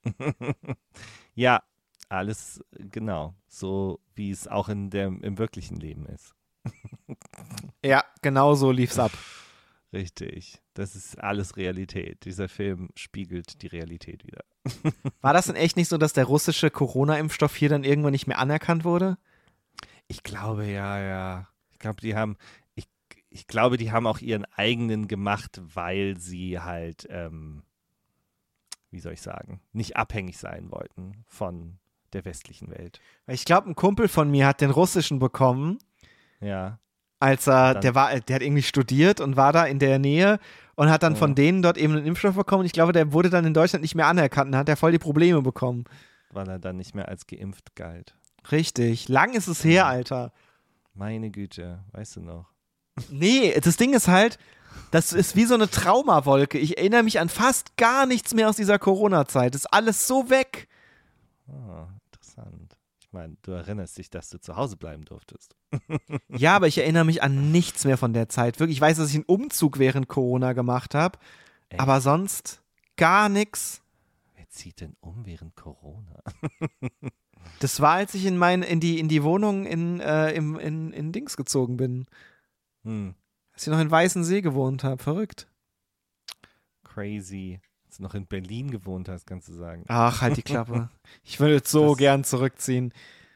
Ja, alles genau, so wie es auch in der, im wirklichen Leben ist. Ja, genau so lief's ab. Richtig. Das ist alles Realität. Dieser Film spiegelt die Realität wieder. War das denn echt nicht so, dass der russische Corona-Impfstoff hier dann irgendwann nicht mehr anerkannt wurde? Ich glaube, ja, ja. Ich glaube, die haben, ich, ich glaube, die haben auch ihren eigenen gemacht, weil sie halt, ähm, wie soll ich sagen, nicht abhängig sein wollten von der westlichen Welt. Weil ich glaube, ein Kumpel von mir hat den russischen bekommen, Ja. als er, Dann- der war, der hat irgendwie studiert und war da in der Nähe und hat dann Ja. von denen dort eben einen Impfstoff bekommen. Und ich glaube, der wurde dann in Deutschland nicht mehr anerkannt und hat er voll die Probleme bekommen. Weil er dann nicht mehr als geimpft galt. Richtig. Lang ist es her, Alter. Meine Güte, weißt du noch? Nee, das Ding ist halt, das ist wie so eine Traumawolke. Ich erinnere mich an fast gar nichts mehr aus dieser Corona-Zeit. Das ist alles so weg. Ah, interessant. Ich meine, du erinnerst dich, dass du zu Hause bleiben durftest. Ja, aber ich erinnere mich an nichts mehr von der Zeit. Wirklich, ich weiß, dass ich einen Umzug während Corona gemacht habe, Echt? aber sonst gar nichts. Wer zieht denn um während Corona? Das war, als ich in, mein, in, die, in die Wohnung in, äh, im, in, in Dings gezogen bin. Hm, Als ich noch in Weißensee gewohnt habe. Verrückt. crazy. Als du noch in Berlin gewohnt hast, kannst du sagen. Ach, halt die Klappe. Ich würde jetzt so Das- gern zurückziehen.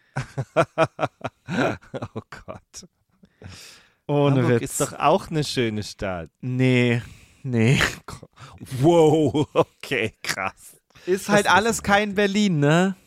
Oh Gott. Ohne Hamburg Witz. ist doch auch eine schöne Stadt. Nee, nee. Wow, okay, krass. Ist Das halt ist ein alles bisschen kein heftig. Berlin, ne?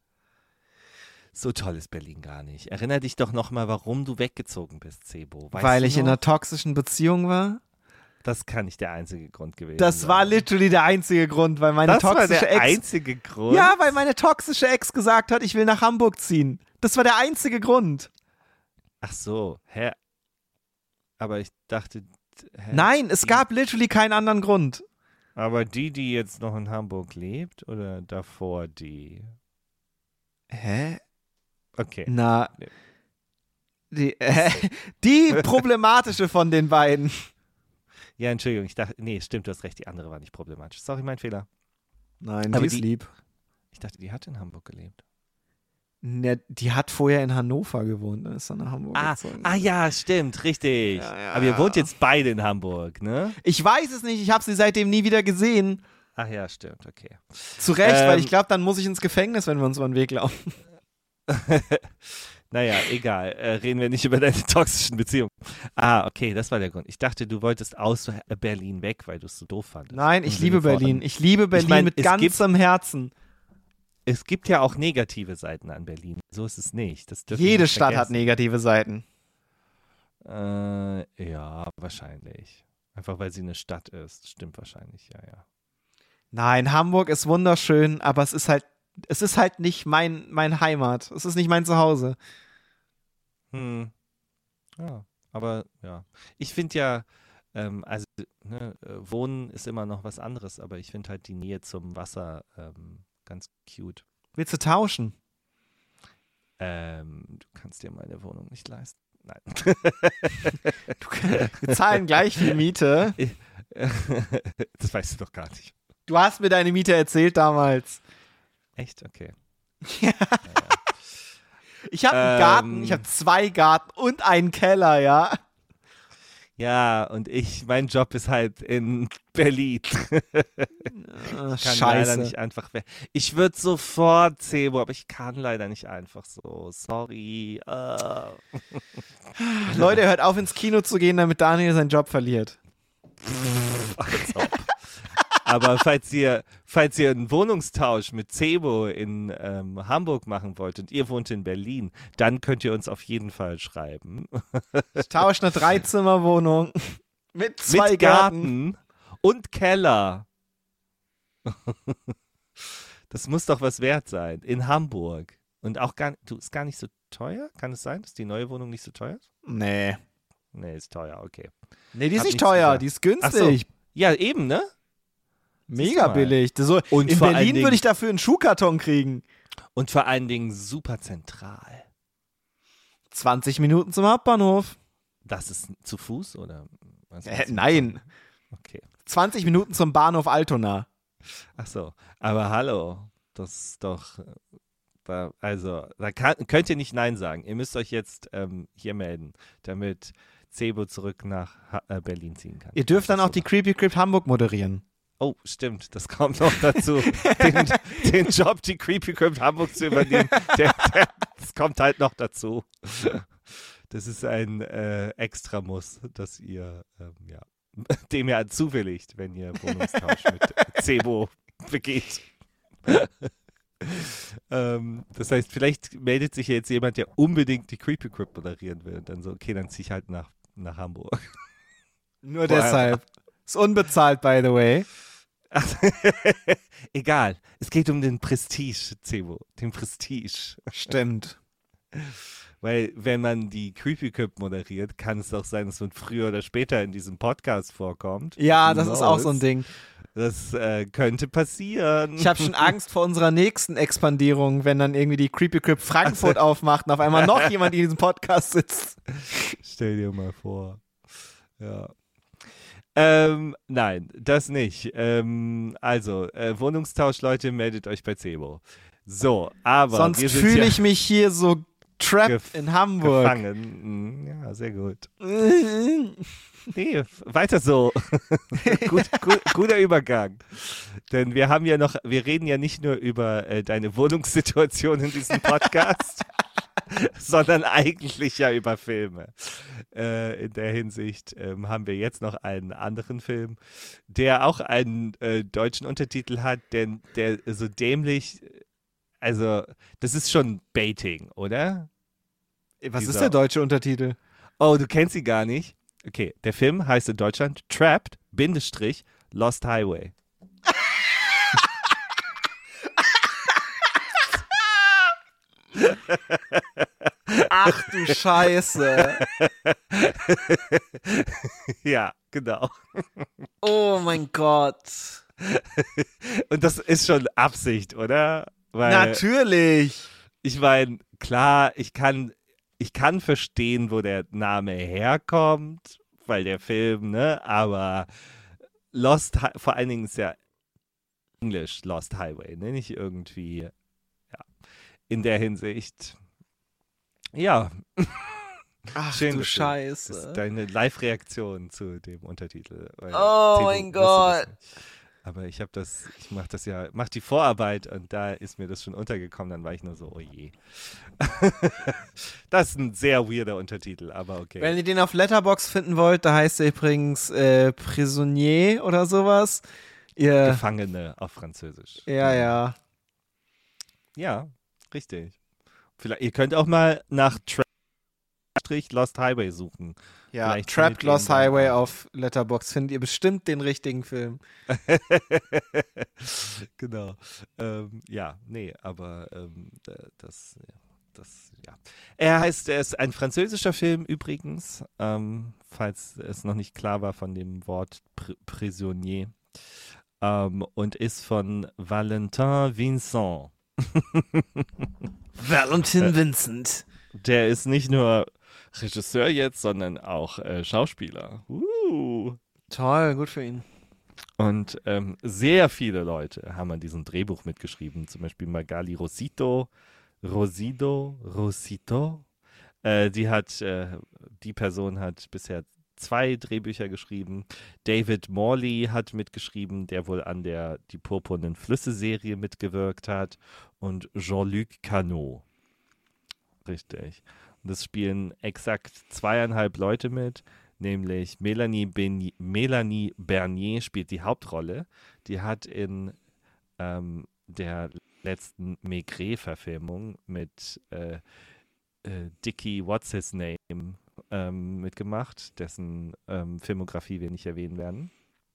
So toll ist Berlin gar nicht. Erinner dich doch nochmal, warum du weggezogen bist, Sebo. Weißt Weil du ich in noch? einer toxischen Beziehung war. Das kann nicht der einzige Grund gewesen Das sein. war literally der einzige Grund, weil meine Das war toxische der Ex. einzige Grund? Ja, weil meine toxische Ex gesagt hat, ich will nach Hamburg ziehen. Das war der einzige Grund. Ach so, hä? Aber ich dachte, hä? Nein, es die- gab literally keinen anderen Grund. Aber die, die jetzt noch in Hamburg lebt oder davor die? Hä? Okay. Na. Nee. Die, äh, die problematische von den beiden. Ja, Entschuldigung, ich dachte, nee, stimmt, du hast recht, die andere war nicht problematisch. Sorry, mein Fehler. Nein, Aber die ist die- lieb. Ich dachte, die hat in Hamburg gelebt. Ne, die hat vorher in Hannover gewohnt, dann ist dann nach Hamburg Ah, gezogen. ah ja, stimmt, richtig. Ja, ja, Aber ihr ja. wohnt jetzt beide in Hamburg, ne? Ich weiß es nicht, ich habe sie seitdem nie wieder gesehen. Ach ja, stimmt, okay. Zu Recht, Ähm, weil ich glaube, dann muss ich ins Gefängnis, wenn wir uns über den Weg laufen. Naja, egal. Äh, reden wir nicht über deine toxischen Beziehungen. Ah, okay, das war der Grund. Ich dachte, du wolltest aus äh, Berlin weg, weil du es so doof fandest. Nein, Im ich Sinne liebe von- Berlin. Ich liebe Berlin mein, mit es ganzem Herzen. Es gibt ja auch negative Seiten an Berlin. So ist es nicht. Das dürfen wir Jede nicht Stadt hat vergessen. negative Seiten. Äh, ja, wahrscheinlich. Einfach weil sie eine Stadt ist. Stimmt wahrscheinlich, ja, ja. Nein, Hamburg ist wunderschön, aber es ist halt, es ist halt nicht mein, mein Heimat. Es ist nicht mein Zuhause. Hm. Ja, aber ja. Ich finde ja, ähm, also ne, äh, Wohnen ist immer noch was anderes, aber ich finde halt die Nähe zum Wasser ähm, ganz cute. Willst du tauschen? Ähm, du kannst dir meine Wohnung nicht leisten. Nein. Du, wir zahlen gleich die Miete. Das weißt du doch gar nicht. Du hast mir deine Miete erzählt damals. Echt? Okay. Ja. Naja. Ich habe einen Ähm, Garten, ich habe zwei Garten und einen Keller, ja. Ja, und ich, mein Job ist halt in Berlin. Ah, Ich kann Scheiße. leider nicht einfach weg. Ich würde sofort, Sebo, aber ich kann leider nicht einfach so. Sorry. Uh. Leute, hört auf ins Kino zu gehen, damit Daniel seinen Job verliert. Als ob. Aber falls ihr, falls ihr einen Wohnungstausch mit Sebo in ähm, Hamburg machen wollt und ihr wohnt in Berlin, dann könnt ihr uns auf jeden Fall schreiben. Ich tausche eine Dreizimmerwohnung mit zwei mit Garten. Garten und Keller. Das muss doch was wert sein. In Hamburg. Und auch gar, du, ist gar nicht so teuer? Kann es sein, dass die neue Wohnung nicht so teuer ist? Nee. Nee, ist teuer, okay. Nee, die ist Hab nicht nichts teuer, gesagt. die ist Ach so. günstig. Ja, eben, ne? Siehst Mega du mal. billig. Das so, Und in vor allen Berlin Dingen- würde ich dafür einen Schuhkarton kriegen. Und vor allen Dingen super zentral. zwanzig Minuten zum Hauptbahnhof. Das ist zu Fuß oder? Was Äh, meinst du? nein. Okay. zwanzig Minuten zum Bahnhof Altona. Ach so. Aber hallo, das ist doch. äh, Da, also, da kann, könnt ihr nicht Nein sagen. Ihr müsst euch jetzt ähm, hier melden, damit Sebo zurück nach ha äh, Berlin ziehen kann. Ihr dürft Das dann ist auch die super. Creepy Crypt Hamburg moderieren. Oh, stimmt, das kommt noch dazu. den, den Job, die Creepy Crypt Hamburg zu übernehmen, der, der, das kommt halt noch dazu. Das ist ein äh, Extra-Muss, das ihr, ähm, ja, dem ihr zuwilligt, wenn ihr Wohnungstausch mit Sebo begeht. ähm, das heißt, vielleicht meldet sich ja jetzt jemand, der unbedingt die Creepy Crypt moderieren will. Und dann so, okay, dann ziehe ich halt nach, nach Hamburg. Nur Vorher- deshalb. Ist unbezahlt, by the way. Ach, egal, es geht um den Prestige, Sebo, den Prestige. Stimmt. Weil wenn man die Creepy Crypt moderiert, kann es auch sein, dass man früher oder später in diesem Podcast vorkommt. Ja, Who das ist auch so ein knows? Ding. Das äh, könnte passieren. Ich habe schon Angst vor unserer nächsten Expandierung, wenn dann irgendwie die Creepy Crypt Frankfurt aufmacht und auf einmal noch jemand in diesem Podcast sitzt. Stell dir mal vor. Ja. Ähm, nein, das nicht. Ähm, also, äh, Wohnungstausch, Leute, meldet euch bei Sebo. So, aber Sonst wir sind fühle ja ich mich hier so trapped gef- in Hamburg. gefangen. Mm, Ja, sehr gut. Nee, f- weiter so. gut, gut, guter Übergang. Denn wir haben ja noch, wir reden ja nicht nur über äh, deine Wohnungssituation in diesem Podcast, sondern eigentlich ja über Filme. Äh, in der Hinsicht ähm, haben wir jetzt noch einen anderen Film, der auch einen äh, deutschen Untertitel hat, denn der so dämlich, also das ist schon Baiting, oder? Was Dieser- ist der deutsche Untertitel? Oh, du kennst sie gar nicht? Okay, der Film heißt in Deutschland Trapped, Bindestrich, Lost Highway. Ach du Scheiße. Ja, genau. Oh mein Gott. Und das ist schon Absicht, oder? Weil Natürlich. ich meine, klar, ich kann, ich kann verstehen, wo der Name herkommt, weil der Film, ne? Aber Lost, Hi- vor allen Dingen ist ja Englisch Lost Highway, ne? Nicht irgendwie, ja, in der Hinsicht. Ja, Ach schön, du dass du- Scheiße. das ist deine Live-Reaktion zu dem Untertitel. Weil Oh Timo mein wusste das Gott. nicht. Aber ich habe das, ich mache das ja, mach die Vorarbeit und da ist mir das schon untergekommen, dann war ich nur so, oh je. Das ist ein sehr weirder Untertitel, aber okay. Wenn ihr den auf Letterboxd finden wollt, da heißt er übrigens äh, Prisonnier oder sowas. Ihr, Gefangene auf Französisch. ja, ja. Ja, richtig. Vielleicht, ihr könnt auch mal nach Trapped Lost Highway suchen. Ja, Vielleicht Trapped findet ihr Lost ihn dann Highway auch. auf Letterboxd findet ihr bestimmt den richtigen Film. Genau. Ähm, ja, nee, aber ähm, d- das, ja, das, ja. Er heißt, er ist ein französischer Film übrigens, ähm, falls es noch nicht klar war von dem Wort Pr Prisonnier. Ähm, und ist von Valentin Vincent. Valentin Vincent. Der ist nicht nur Regisseur jetzt, sondern auch äh, Schauspieler. Uh. Toll, gut für ihn. Und ähm, sehr viele Leute haben an diesem Drehbuch mitgeschrieben, zum Beispiel Magali Rosito, Rosido, Rosito. Äh, die hat, äh, die Person hat bisher zwei Drehbücher geschrieben. David Morley hat mitgeschrieben, der wohl an der Die purpurnen Flüsse-Serie mitgewirkt hat. Und Jean-Luc Cano. Richtig. Und es spielen exakt zweieinhalb Leute mit, nämlich Melanie, ben- Melanie Bernier spielt die Hauptrolle. Die hat in ähm, der letzten Maigret-Verfilmung mit äh, äh, Dickie What's His Name ähm, mitgemacht, dessen ähm, Filmografie wir nicht erwähnen werden.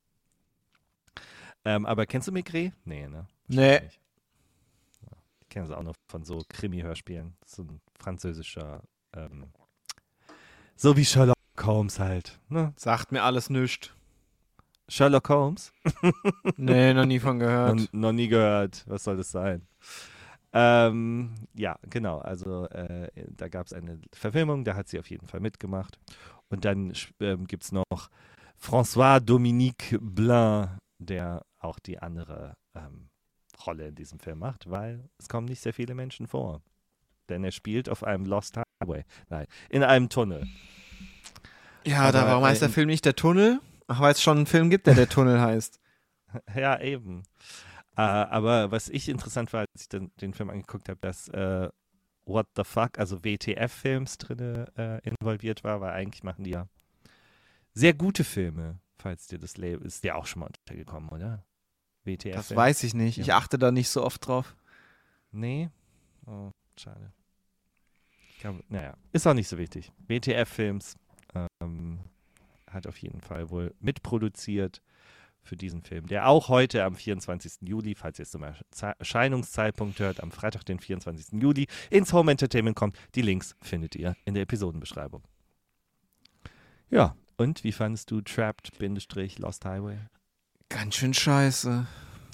Ähm, aber kennst du Maigret? Nee, ne? Nee. Nicht. Ja, ich kenne es auch noch von so Krimi-Hörspielen. So ein französischer, ähm, so wie Sherlock Holmes halt. Ne? Sagt mir alles nichts. Sherlock Holmes? Nee, noch nie von gehört. Noch, noch nie gehört. Was soll das sein? Ähm, ja, genau. Also äh, da gab es eine Verfilmung, da hat sie auf jeden Fall mitgemacht. Und dann ähm, gibt es noch François-Dominique Blin, der auch die andere ähm, Rolle in diesem Film macht, weil es kommen nicht sehr viele Menschen vor. Denn er spielt auf einem Lost Highway. Nein, in einem Tunnel. Ja, Aber, da warum heißt äh, der Film nicht Der Tunnel? Ach, weil es schon einen Film gibt, der Der Tunnel heißt. Ja, eben. Äh, aber was ich interessant war, als ich den, den Film angeguckt habe, dass äh, What the Fuck, also W T F-Films drin äh, involviert war, weil eigentlich machen die ja sehr gute Filme, falls dir das Label ist dir auch schon mal untergekommen, oder? W T F. Das weiß ich nicht. Ich Ja. achte da nicht so oft drauf. Nee? Oh, schade. Ich glaube, naja, ist auch nicht so wichtig. W T F-Films ähm, hat auf jeden Fall wohl mitproduziert für diesen Film, der auch heute am vierundzwanzigsten Juli, falls ihr es zum Erscheinungszeitpunkt hört, am Freitag, den vierundzwanzigsten Juli, ins Home Entertainment kommt. Die Links findet ihr in der Episodenbeschreibung. Ja, und wie fandest du Trapped-Lost Highway? Ganz schön scheiße.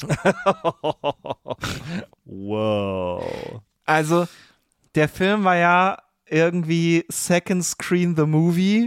Wow. Also, der Film war ja irgendwie Second Screen the Movie.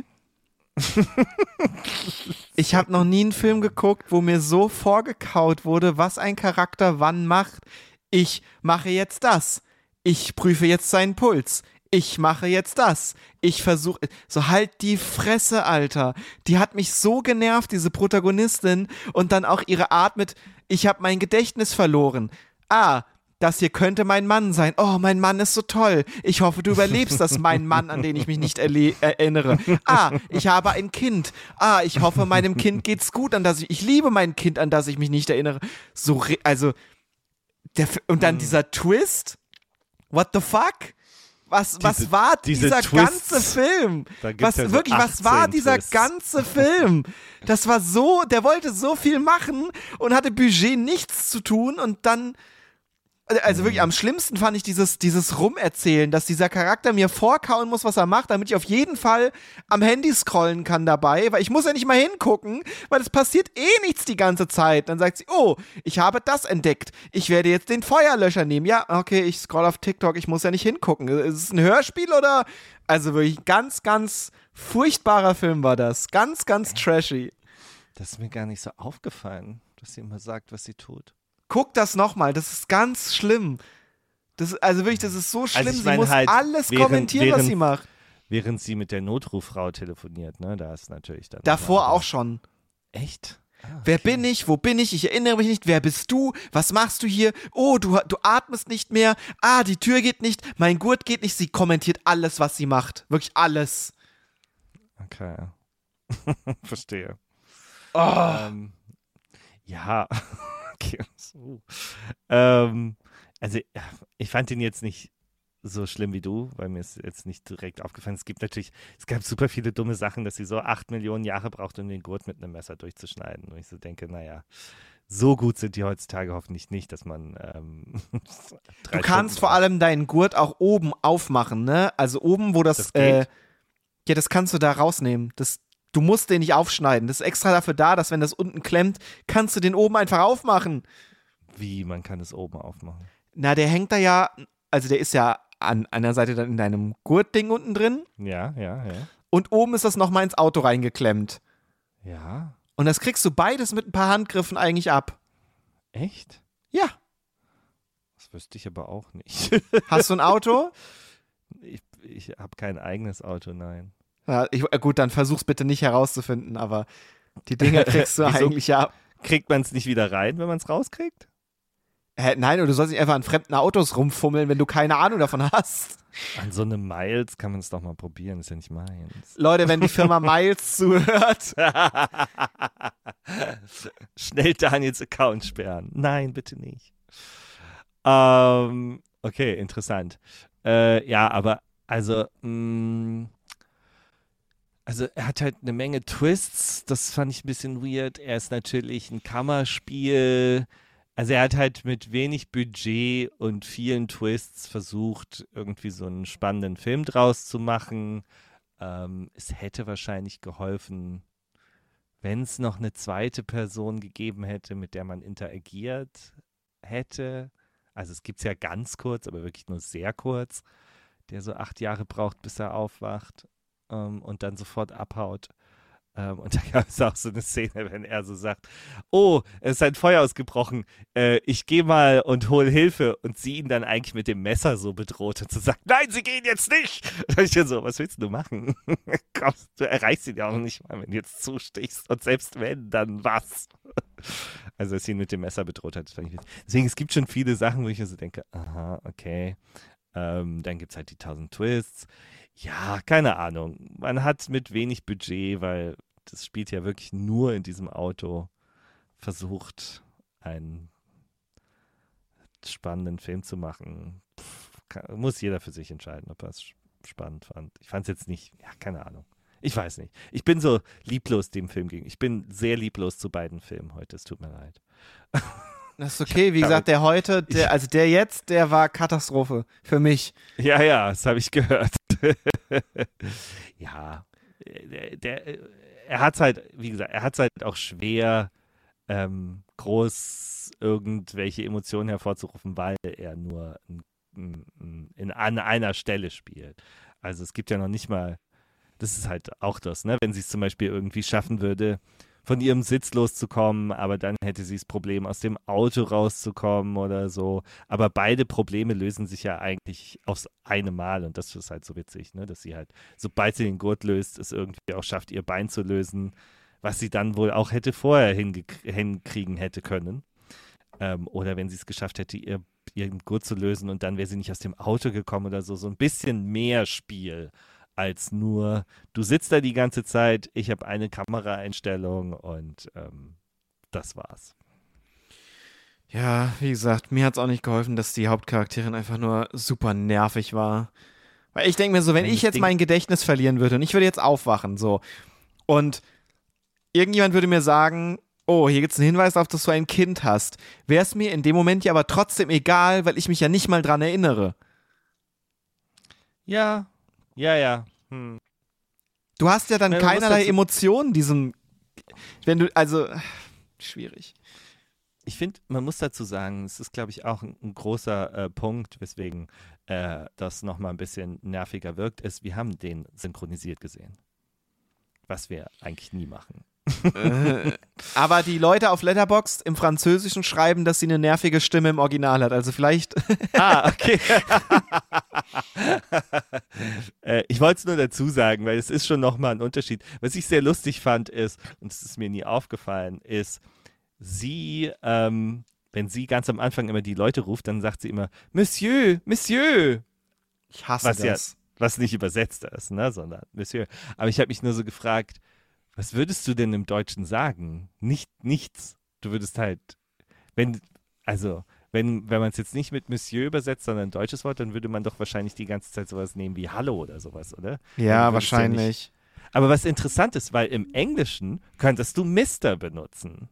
Ich habe noch nie einen Film geguckt, wo mir so vorgekaut wurde, was ein Charakter wann macht. Ich mache jetzt das. Ich prüfe jetzt seinen Puls. Ich mache jetzt das. Ich versuche. So, halt die Fresse, Alter. Die hat mich so genervt, diese Protagonistin. Und dann auch ihre Art mit: Ich habe mein Gedächtnis verloren. Ah, das hier könnte mein Mann sein. Oh, mein Mann ist so toll. Ich hoffe, du überlebst das, mein Mann, an den ich mich nicht erle- erinnere. Ah, ich habe ein Kind. Ah, ich hoffe, meinem Kind geht's gut, an das ich, ich liebe mein Kind, an das ich mich nicht erinnere. So, re- also, der, F- und dann dieser Twist. What the fuck? Was, was Diese- war diese dieser Twists. ganze Film? Da gibt's Was, ja so wirklich, was war achtzehn dieser Twists. ganze Film? Das war so, der wollte so viel machen und hatte Budget nichts zu tun und dann, also wirklich am schlimmsten fand ich dieses, dieses Rumerzählen, dass dieser Charakter mir vorkauen muss, was er macht, damit ich auf jeden Fall am Handy scrollen kann dabei, weil ich muss ja nicht mal hingucken, weil es passiert eh nichts die ganze Zeit. Dann sagt sie, oh, ich habe das entdeckt. Ich werde jetzt den Feuerlöscher nehmen. Ja, okay, ich scroll auf TikTok, ich muss ja nicht hingucken. Ist es ein Hörspiel oder? Also wirklich ganz, ganz furchtbarer Film war das. Ganz, ganz trashy. Das ist mir gar nicht so aufgefallen, dass sie immer sagt, was sie tut. Guck das nochmal, das ist ganz schlimm. Das, also wirklich, das ist so schlimm. ich Sie mein muss halt, alles während- kommentieren, was während- sie macht. Während sie mit der Notrufrau telefoniert, ne? Da ist natürlich dann. Davor nochmal- auch schon. Echt? Ah, Wer okay. bin ich? Wo bin ich? Ich erinnere mich nicht. Wer bist du? Was machst du hier? Oh, du, du atmest nicht mehr. Ah, die Tür geht nicht. Mein Gurt geht nicht. Sie kommentiert alles, was sie macht. Wirklich alles. Okay. Verstehe. Oh. Ähm, ja. Okay. So. Ähm, also, ja, ich fand ihn jetzt nicht so schlimm wie du, weil mir ist jetzt nicht direkt aufgefallen. Es gibt natürlich, es gab super viele dumme Sachen, dass sie so acht Millionen Jahre braucht, um den Gurt mit einem Messer durchzuschneiden. Und ich so denke, naja, so gut sind die heutzutage hoffentlich nicht, dass man ähm, Du kannst vor allem deinen Gurt auch oben aufmachen, ne? Also oben, wo das, Das geht? äh, ja, das kannst du da rausnehmen. Das, du musst den nicht aufschneiden. Das ist extra dafür da, dass wenn das unten klemmt, kannst du den oben einfach aufmachen. Wie, man kann es oben aufmachen. Na, der hängt da ja, also der ist ja an einer Seite dann in deinem Gurtding unten drin Ja, ja, ja. und oben ist das nochmal ins Auto reingeklemmt. Ja, Und das kriegst du beides mit ein paar Handgriffen eigentlich ab. echt? Ja. Das wüsste ich aber auch nicht. Hast du ein Auto? Ich, ich habe kein eigenes Auto, nein. Ja, ich, gut, dann versuch's bitte nicht herauszufinden, aber die Dinger kriegst du Wieso? eigentlich ja. Kriegt man es nicht wieder rein, wenn man es rauskriegt? Hä, nein, oder du sollst nicht einfach an fremden Autos rumfummeln, wenn du keine Ahnung davon hast. An so einem Miles kann man es doch mal probieren, ist ja nicht meins. Leute, wenn die Firma Miles zuhört. Schnell Daniels Account sperren. Nein, bitte nicht. Ähm, okay, interessant. Äh, ja, aber also, mh, also er hat halt eine Menge Twists, das fand ich ein bisschen weird. Er ist natürlich ein Kammerspiel. Also er hat halt mit wenig Budget und vielen Twists versucht, irgendwie so einen spannenden Film draus zu machen. Ähm, es hätte wahrscheinlich geholfen, wenn es noch eine zweite Person gegeben hätte, mit der man interagiert hätte. Also es gibt es ja ganz kurz, aber wirklich nur sehr kurz, der so acht Jahre braucht, bis er aufwacht ähm, und dann sofort abhaut. Ähm, und da gab es auch so eine Szene, wenn er so sagt, oh, es ist ein Feuer ausgebrochen, äh, ich gehe mal und hol Hilfe und sie ihn dann eigentlich mit dem Messer so bedroht und so sagt, nein, sie gehen jetzt nicht. Und ich so, was willst du machen? Kommst, du erreichst ihn ja auch noch nicht mal, wenn du jetzt zustichst und selbst wenn, dann was? Also, dass sie ihn mit dem Messer bedroht hat, das fand ich witzig. Deswegen, es gibt schon viele Sachen, wo ich mir so denke, aha, okay. Ähm, dann gibt es halt die tausend Twists. Ja, keine Ahnung. Man hat mit wenig Budget, weil das spielt ja wirklich nur in diesem Auto, versucht, einen spannenden Film zu machen. Pff, kann, muss jeder für sich entscheiden, ob er es spannend fand. Ich fand es jetzt nicht, ja, keine Ahnung. Ich weiß nicht. Ich bin so lieblos dem Film gegen. Ich bin sehr lieblos zu beiden Filmen heute. Es tut mir leid. Das ist okay, wie gesagt, der heute, der, also der jetzt, der war Katastrophe für mich. Ja, ja, das habe ich gehört. Ja, der, der, er hat es halt, wie gesagt, er hat es halt auch schwer, ähm, groß irgendwelche Emotionen hervorzurufen, weil er nur in, in, in, an einer Stelle spielt. Also es gibt ja noch nicht mal, das ist halt auch das, ne? Wenn sie es zum Beispiel irgendwie schaffen würde, von ihrem Sitz loszukommen, aber dann hätte sie das Problem, aus dem Auto rauszukommen oder so. Aber beide Probleme lösen sich ja eigentlich aufs eine Mal und das ist halt so witzig, ne? Dass sie halt, sobald sie den Gurt löst, es irgendwie auch schafft, ihr Bein zu lösen, was sie dann wohl auch hätte vorher hinkriegen hätte können. Ähm, oder wenn sie es geschafft hätte, ihr, ihren Gurt zu lösen und dann wäre sie nicht aus dem Auto gekommen oder so. So ein bisschen mehr Spiel als nur, du sitzt da die ganze Zeit, ich habe eine Kameraeinstellung und ähm, das war's. Ja, wie gesagt, mir hat es auch nicht geholfen, dass die Hauptcharakterin einfach nur super nervig war. Weil ich denke mir so, wenn Wenn ich das jetzt Ding- mein Gedächtnis verlieren würde und ich würde jetzt aufwachen, so, und irgendjemand würde mir sagen, oh, hier gibt es einen Hinweis darauf, dass du ein Kind hast, wäre es mir in dem Moment ja aber trotzdem egal, weil ich mich ja nicht mal dran erinnere. Ja, ja, ja. Hm. Du hast ja dann Ja, man muss keinerlei dazu- Emotionen, diesem, wenn du, also, schwierig. Ich finde, man muss dazu sagen, es ist, glaube ich, auch ein, ein großer äh, Punkt, weswegen äh, das nochmal ein bisschen nerviger wirkt, ist, wir haben den synchronisiert gesehen. Was wir eigentlich nie machen. äh, aber die Leute auf Letterboxd im Französischen schreiben, dass sie eine nervige Stimme im Original hat. Also vielleicht. Ah, okay. äh, ich wollte es nur dazu sagen, weil es ist schon nochmal ein Unterschied. Was ich sehr lustig fand ist, und es ist mir nie aufgefallen, ist, sie, ähm, wenn sie ganz am Anfang immer die Leute ruft, dann sagt sie immer, Monsieur, Monsieur. Ich hasse Was ja- das. Was nicht übersetzt ist, ne, sondern Monsieur. Aber ich habe mich nur so gefragt, was würdest du denn im Deutschen sagen? Nicht, nichts. Du würdest halt, wenn, also, wenn, wenn man es jetzt nicht mit Monsieur übersetzt, sondern ein deutsches Wort, dann würde man doch wahrscheinlich die ganze Zeit sowas nehmen wie Hallo oder sowas, oder? Ja, du würdest ja wahrscheinlich. Aber was interessant ist, weil im Englischen könntest du Mister benutzen.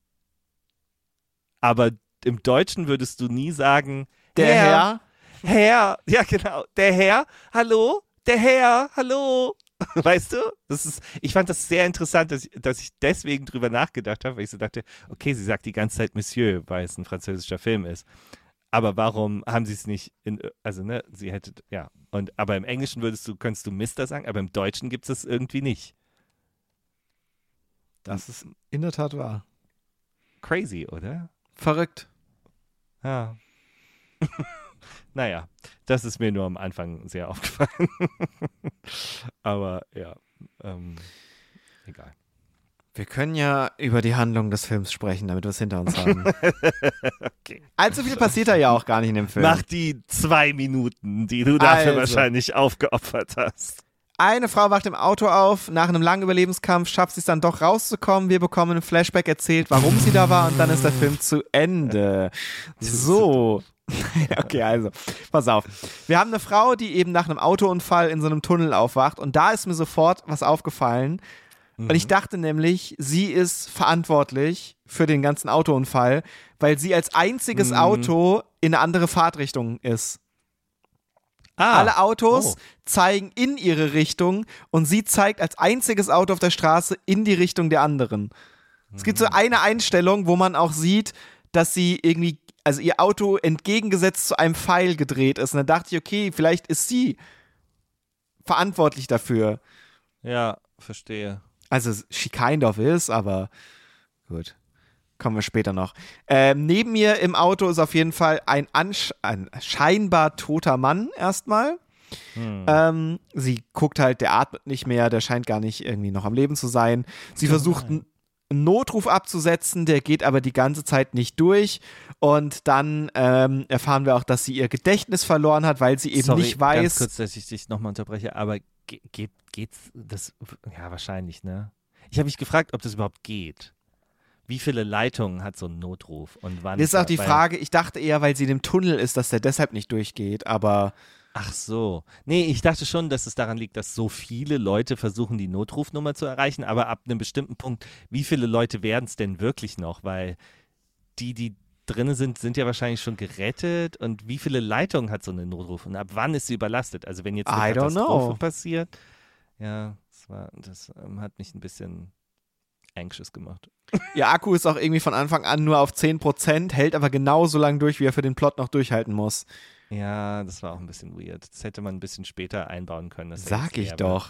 Aber im Deutschen würdest du nie sagen, Der Herr. Herr, ja genau, der Herr, hallo, der Herr, hallo. Weißt du? Das ist, ich fand das sehr interessant, dass ich, dass ich deswegen drüber nachgedacht habe, weil ich so dachte, okay, sie sagt die ganze Zeit Monsieur, weil es ein französischer Film ist. Aber warum haben sie es nicht in, also ne, sie hätte, ja. Und, aber im Englischen würdest du, könntest du Mister sagen, aber im Deutschen gibt es das irgendwie nicht. Das ist in der Tat wahr. Crazy, oder? Verrückt. Ja. Naja, das ist mir nur am Anfang sehr aufgefallen. Aber ja, ähm, egal. Wir können ja über die Handlung des Films sprechen, damit wir es hinter uns haben. Okay. Allzu viel passiert da ja auch gar nicht in dem Film. Mach die zwei Minuten, die du dafür Also. wahrscheinlich aufgeopfert hast. Eine Frau wacht im Auto auf, nach einem langen Überlebenskampf schafft sie es dann doch rauszukommen. Wir bekommen einen Flashback erzählt, warum sie da war und dann ist der Film zu Ende. So. Okay, also, pass auf. Wir haben eine Frau, die eben nach einem Autounfall in so einem Tunnel aufwacht und da ist mir sofort was aufgefallen. Und ich dachte nämlich, sie ist verantwortlich für den ganzen Autounfall, weil sie als einziges Mhm. Auto in eine andere Fahrtrichtung ist. Ah, Alle Autos oh. zeigen in ihre Richtung und sie zeigt als einziges Auto auf der Straße in die Richtung der anderen. Es gibt so eine Einstellung, wo man auch sieht, dass sie irgendwie, also ihr Auto entgegengesetzt zu einem Pfeil gedreht ist. Und dann dachte ich, okay, vielleicht ist sie verantwortlich dafür. Ja, verstehe. Also she kind of is, aber gut. Kommen wir später noch. Ähm, neben mir im Auto ist auf jeden Fall ein, ansch- ein scheinbar toter Mann erstmal. Hm. Ähm, sie guckt halt, der atmet nicht mehr, der scheint gar nicht irgendwie noch am Leben zu sein. Sie Oh versucht nein. einen Notruf abzusetzen, der geht aber die ganze Zeit nicht durch. Und dann ähm, erfahren wir auch, dass sie ihr Gedächtnis verloren hat, weil sie eben Sorry, nicht weiß. ganz kurz, dass ich dich nochmal unterbreche, aber ge geht, geht's, das, ja, wahrscheinlich, ne? Ich habe mich gefragt, ob das überhaupt geht. Wie viele Leitungen hat so ein Notruf und wann? Das ist auch die weil- Frage, ich dachte eher, weil sie in dem Tunnel ist, dass der deshalb nicht durchgeht, aber Ach so. Nee, ich dachte schon, dass es daran liegt, dass so viele Leute versuchen, die Notrufnummer zu erreichen, aber ab einem bestimmten Punkt, wie viele Leute werden es denn wirklich noch? Weil die, die drin sind, sind ja wahrscheinlich schon gerettet und wie viele Leitungen hat so eine Notruf und ab wann ist sie überlastet? Also wenn jetzt eine I don't Katastrophe know. passiert, ja, das, war, das ähm, hat mich ein bisschen anxious gemacht. ihr Akku ist auch irgendwie von Anfang an nur auf zehn Prozent, hält aber genauso lange durch, wie er für den Plot noch durchhalten muss. Ja, das war auch ein bisschen weird. Das hätte man ein bisschen später einbauen können. dass er Sag jetzt ich eher doch.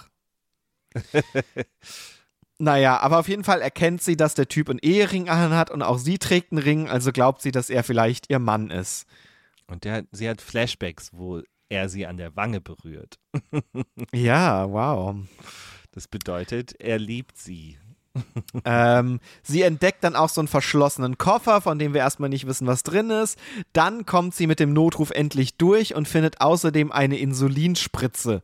Naja, aber auf jeden Fall erkennt sie, dass der Typ einen Ehering anhat und auch sie trägt einen Ring, also glaubt sie, dass er vielleicht ihr Mann ist. Und der, hat- sie hat Flashbacks, wo er sie an der Wange berührt. Ja, wow. Das bedeutet, er liebt sie. ähm, sie entdeckt dann auch so einen verschlossenen Koffer, von dem wir erstmal nicht wissen, was drin ist. Dann kommt sie mit dem Notruf endlich durch und findet außerdem eine Insulinspritze.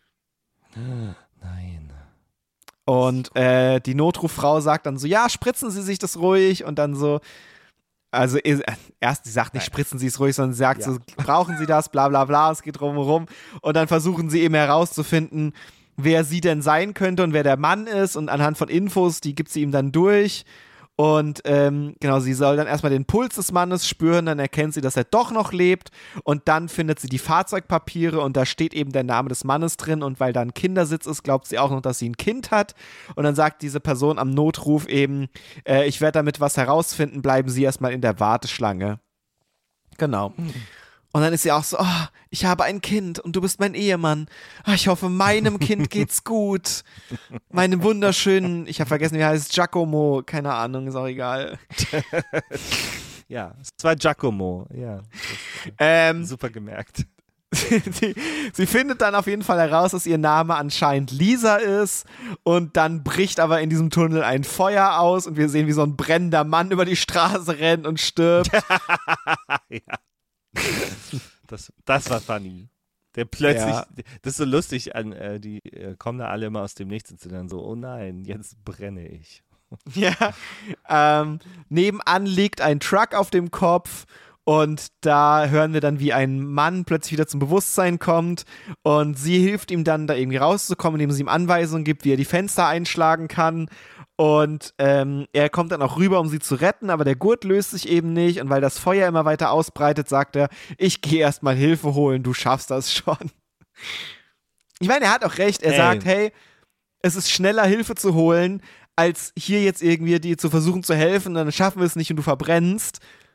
Nein. Und äh, die Notruffrau sagt dann so, ja, spritzen Sie sich das ruhig. Und dann so, also äh, erst, sie sagt nicht, Nein. spritzen Sie es ruhig, sondern sie sagt Ja. so, brauchen Sie das, bla bla bla, es geht drumherum. Und dann versuchen sie eben herauszufinden, wer sie denn sein könnte und wer der Mann ist. Und anhand von Infos, die gibt sie ihm dann durch. Und ähm, genau, sie soll dann erstmal den Puls des Mannes spüren, dann erkennt sie, dass er doch noch lebt und dann findet sie die Fahrzeugpapiere und da steht eben der Name des Mannes drin und weil da ein Kindersitz ist, glaubt sie auch noch, dass sie ein Kind hat und dann sagt diese Person am Notruf eben, äh, ich werde damit was herausfinden, bleiben Sie erstmal in der Warteschlange. Genau. Und dann ist sie auch so, oh, ich habe ein Kind und du bist mein Ehemann. Ah, ich hoffe, meinem Kind geht's gut. Meinem wunderschönen, ich habe vergessen, wie er heißt, Giacomo, keine Ahnung, ist auch egal. Ja, es war Giacomo. Ja, Ähm, super gemerkt. sie, sie findet dann auf jeden Fall heraus, dass ihr Name anscheinend Lisa ist und dann bricht aber in diesem Tunnel ein Feuer aus und wir sehen, wie so ein brennender Mann über die Straße rennt und stirbt. Ja. Das, das war funny. Der plötzlich, Ja. das ist so lustig, an, äh, die äh, kommen da alle immer aus dem Nichts und sind dann so, oh nein, jetzt brenne ich. Ja, ähm, nebenan liegt ein Truck auf dem Kopf und da hören wir dann, wie ein Mann plötzlich wieder zum Bewusstsein kommt und sie hilft ihm dann, da irgendwie rauszukommen, indem sie ihm Anweisungen gibt, wie er die Fenster einschlagen kann und ähm, er kommt dann auch rüber, um sie zu retten, aber der Gurt löst sich eben nicht und weil das Feuer immer weiter ausbreitet, sagt er, ich gehe erstmal Hilfe holen, du schaffst das schon. Ich meine, er hat auch recht, er Ey. sagt, hey, es ist schneller Hilfe zu holen, als hier jetzt irgendwie dir zu versuchen zu helfen, dann schaffen wir es nicht und du verbrennst.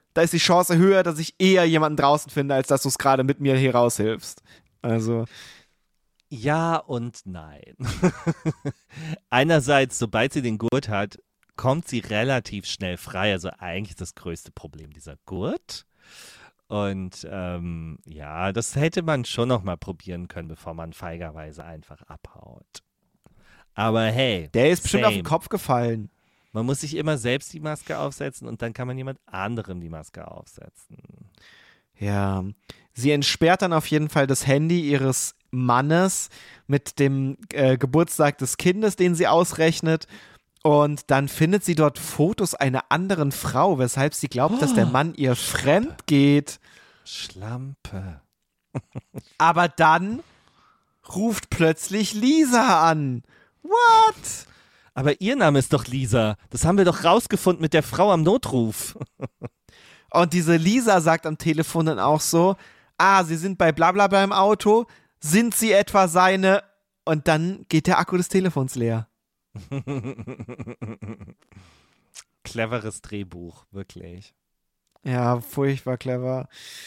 da ist die Chance höher, dass ich eher jemanden draußen finde, als dass du es gerade mit mir hier raushilfst. Also. Ja und nein. Einerseits, sobald sie den Gurt hat, kommt sie relativ schnell frei. Also eigentlich ist das größte Problem dieser Gurt. Und ähm, ja, das hätte man schon noch mal probieren können, bevor man feigerweise einfach abhaut. Aber hey, der ist bestimmt same. auf den Kopf gefallen. Man muss sich immer selbst die Maske aufsetzen und dann kann man jemand anderem die Maske aufsetzen. Ja, sie entsperrt dann auf jeden Fall das Handy ihres Mannes mit dem äh, Geburtstag des Kindes, den sie ausrechnet. Und dann findet sie dort Fotos einer anderen Frau, weshalb sie glaubt, oh, dass der Mann ihr fremd geht. Schlampe. Aber dann ruft plötzlich Lisa an. What? Aber ihr Name ist doch Lisa. Das haben wir doch rausgefunden mit der Frau am Notruf. Und diese Lisa sagt am Telefon dann auch so, ah, sie sind bei Blablabla im Auto, sind sie etwa seine? Und dann geht der Akku des Telefons leer. Cleveres Drehbuch, wirklich. Ja, furchtbar clever.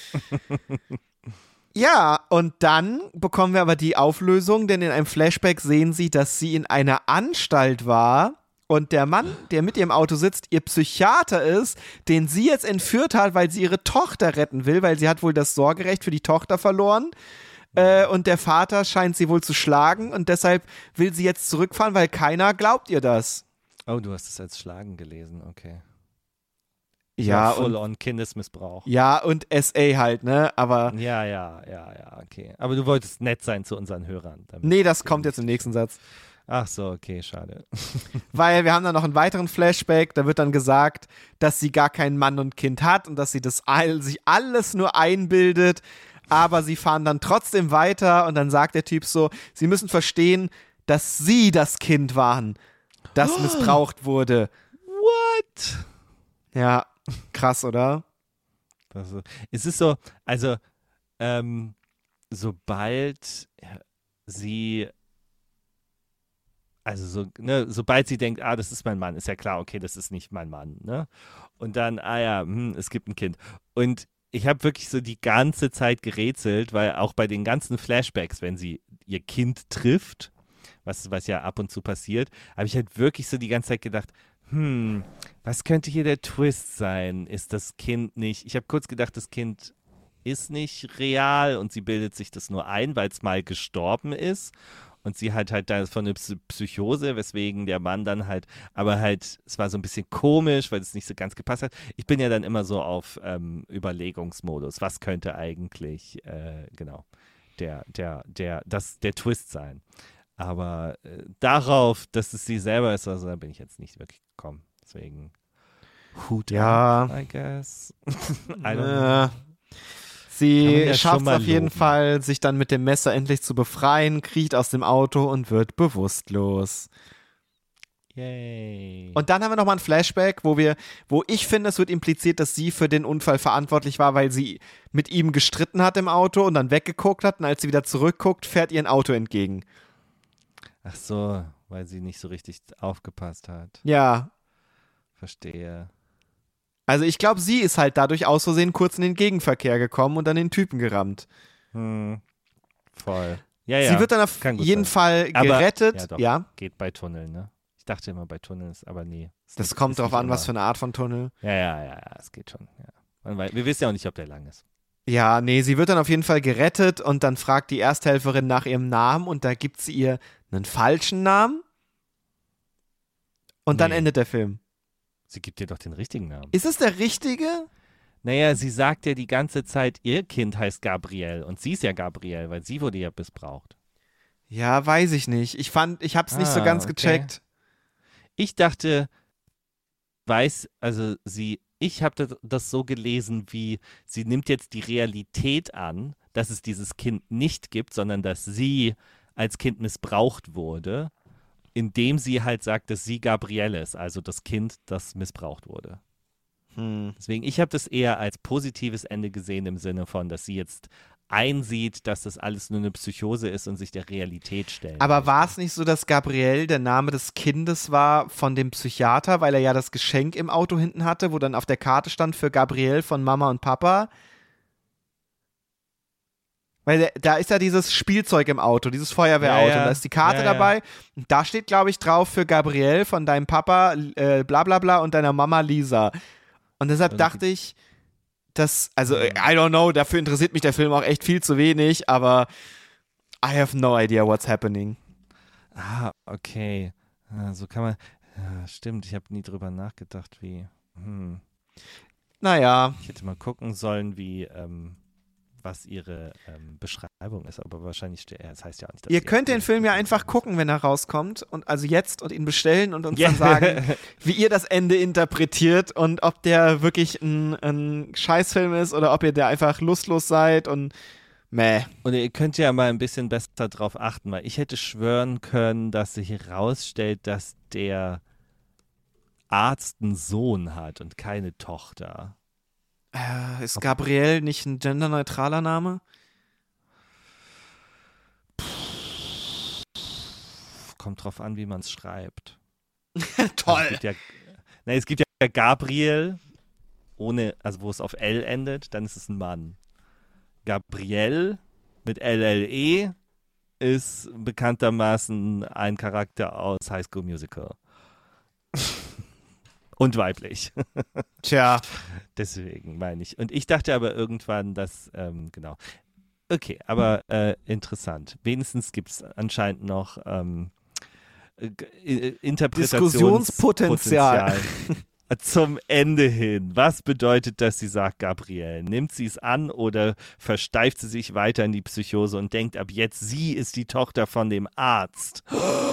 Ja, und dann bekommen wir aber die Auflösung, denn in einem Flashback sehen sie, dass sie in einer Anstalt war und der Mann, der mit ihrem Auto sitzt, ihr Psychiater ist, den sie jetzt entführt hat, weil sie ihre Tochter retten will, weil sie hat wohl das Sorgerecht für die Tochter verloren. Äh, und der Vater scheint sie wohl zu schlagen und deshalb will sie jetzt zurückfahren, weil keiner glaubt ihr das. Oh, du hast es als Schlagen gelesen, okay. Ja, ja Full-on Kindesmissbrauch. Ja, und S A halt, ne, aber... Ja, ja, ja, ja, okay. Aber du wolltest nett sein zu unseren Hörern. Nee, das kommt jetzt im nächsten Satz. Ach so, okay, schade. Weil wir haben dann noch einen weiteren Flashback, da wird dann gesagt, dass sie gar keinen Mann und Kind hat und dass sie das all, sich alles nur einbildet, aber sie fahren dann trotzdem weiter und dann sagt der Typ so, sie müssen verstehen, dass sie das Kind waren, das missbraucht wurde. What? Ja, krass, oder? Also, es ist so, also, ähm, sobald sie, also so, ne, sobald sie denkt, ah, das ist mein Mann, ist ja klar, okay, das ist nicht mein Mann, ne? Und dann, ah ja, hm, es gibt ein Kind. Und ich habe wirklich so die ganze Zeit gerätselt, weil auch bei den ganzen Flashbacks, wenn sie ihr Kind trifft, was, was ja ab und zu passiert, habe ich halt wirklich so die ganze Zeit gedacht, hm, was könnte hier der Twist sein? Ist das Kind nicht, ich habe kurz gedacht, das Kind ist nicht real und sie bildet sich das nur ein, weil es mal gestorben ist und sie hat halt da von einer Psychose, weswegen der Mann dann halt, aber halt, es war so ein bisschen komisch, weil es nicht so ganz gepasst hat. Ich bin ja dann immer so auf ähm, Überlegungsmodus, was könnte eigentlich, äh, genau, der, der, der, das, der Twist sein. Aber äh, darauf, dass es sie selber ist, also da bin ich jetzt nicht wirklich gekommen. Deswegen Hut ja. ab, I guess. I don't äh, know. Sie ja schafft es auf jeden loben. Fall, sich dann mit dem Messer endlich zu befreien, kriecht aus dem Auto und wird bewusstlos. Yay. Und dann haben wir nochmal ein Flashback, wo wir, wo ich finde, es wird impliziert, dass sie für den Unfall verantwortlich war, weil sie mit ihm gestritten hat im Auto und dann weggeguckt hat und als sie wieder zurückguckt, fährt ihr ein Auto entgegen. Ach so, weil sie nicht so richtig aufgepasst hat. Ja. Verstehe. Also ich glaube, sie ist halt dadurch aus Versehen kurz in den Gegenverkehr gekommen und dann den Typen gerammt. Hm. Voll. Ja, ja. Sie wird dann auf jeden sein. Fall Aber, gerettet. ja, doch, ja. Geht bei Tunneln, ne? Ich dachte immer bei Tunneln ist, aber nee. Das nicht, kommt drauf an, immer. was für eine Art von Tunnel. Ja, ja, ja, ja, es geht schon. Ja. Man weiß, wir wissen ja auch nicht, ob der lang ist. Ja, nee, sie wird dann auf jeden Fall gerettet und dann fragt die Ersthelferin nach ihrem Namen und da gibt sie ihr einen falschen Namen. Und dann Nee. endet der Film. Sie gibt dir doch den richtigen Namen. Ist es der richtige? Naja, sie sagt ja die ganze Zeit, ihr Kind heißt Gabrielle und sie ist ja Gabrielle, weil sie wurde ja missbraucht. Ja, weiß ich nicht. Ich fand, ich hab's nicht so Ah, ganz okay. gecheckt. Ich dachte, weiß, also sie, ich habe das, das so gelesen, wie sie nimmt jetzt die Realität an, dass es dieses Kind nicht gibt, sondern dass sie als Kind missbraucht wurde, indem sie halt sagt, dass sie Gabrielle ist, also das Kind, das missbraucht wurde. Hm. Deswegen, ich habe das eher als positives Ende gesehen im Sinne von, dass sie jetzt einsieht, dass das alles nur eine Psychose ist und sich der Realität stellt. Aber war es nicht so, dass Gabriel der Name des Kindes war von dem Psychiater, weil er ja das Geschenk im Auto hinten hatte, wo dann auf der Karte stand für Gabriel von Mama und Papa? Weil der, da ist ja dieses Spielzeug im Auto, dieses Feuerwehrauto, ja, ja. und da ist die Karte ja, ja. dabei. Und da steht, glaube ich, drauf für Gabriel von deinem Papa, äh, bla bla bla, und deiner Mama Lisa. Und deshalb Und dachte ich, dass, also, I don't know, dafür interessiert mich der Film auch echt viel zu wenig, aber I have no idea what's happening. Ah, okay. Ja, so kann man, ja, stimmt, ich habe nie drüber nachgedacht, wie, hm. Naja. Ich hätte mal gucken sollen, wie, ähm, was ihre ähm, Beschreibung ist, aber wahrscheinlich, ja, das heißt ja auch nicht, dass Ihr sie könnt den jetzt- Film ja einfach gucken, wenn er rauskommt, und also jetzt und ihn bestellen und uns Ja. dann sagen, wie ihr das Ende interpretiert und ob der wirklich ein, ein Scheißfilm ist oder ob ihr da einfach lustlos seid und meh. Und ihr könnt ja mal ein bisschen besser drauf achten, weil ich hätte schwören können, dass sich herausstellt, dass der Arzt einen Sohn hat und keine Tochter. Äh, ist Gabriel nicht ein genderneutraler Name? Kommt drauf an, wie man es schreibt. Toll. Also es gibt ja, nein, es gibt ja Gabriel, ohne, also wo es auf L endet, dann ist es ein Mann. Gabriel mit L L E ist bekanntermaßen ein Charakter aus High School Musical. Und weiblich. Tja. Deswegen meine ich. Und ich dachte aber irgendwann, dass, ähm, genau. Okay, aber äh, interessant. Wenigstens gibt es anscheinend noch ähm, äh, Interpretationspotenzial zum Ende hin. Was bedeutet, dass sie sagt, Gabriel? Nimmt sie es an oder versteift sie sich weiter in die Psychose und denkt ab jetzt, sie ist die Tochter von dem Arzt,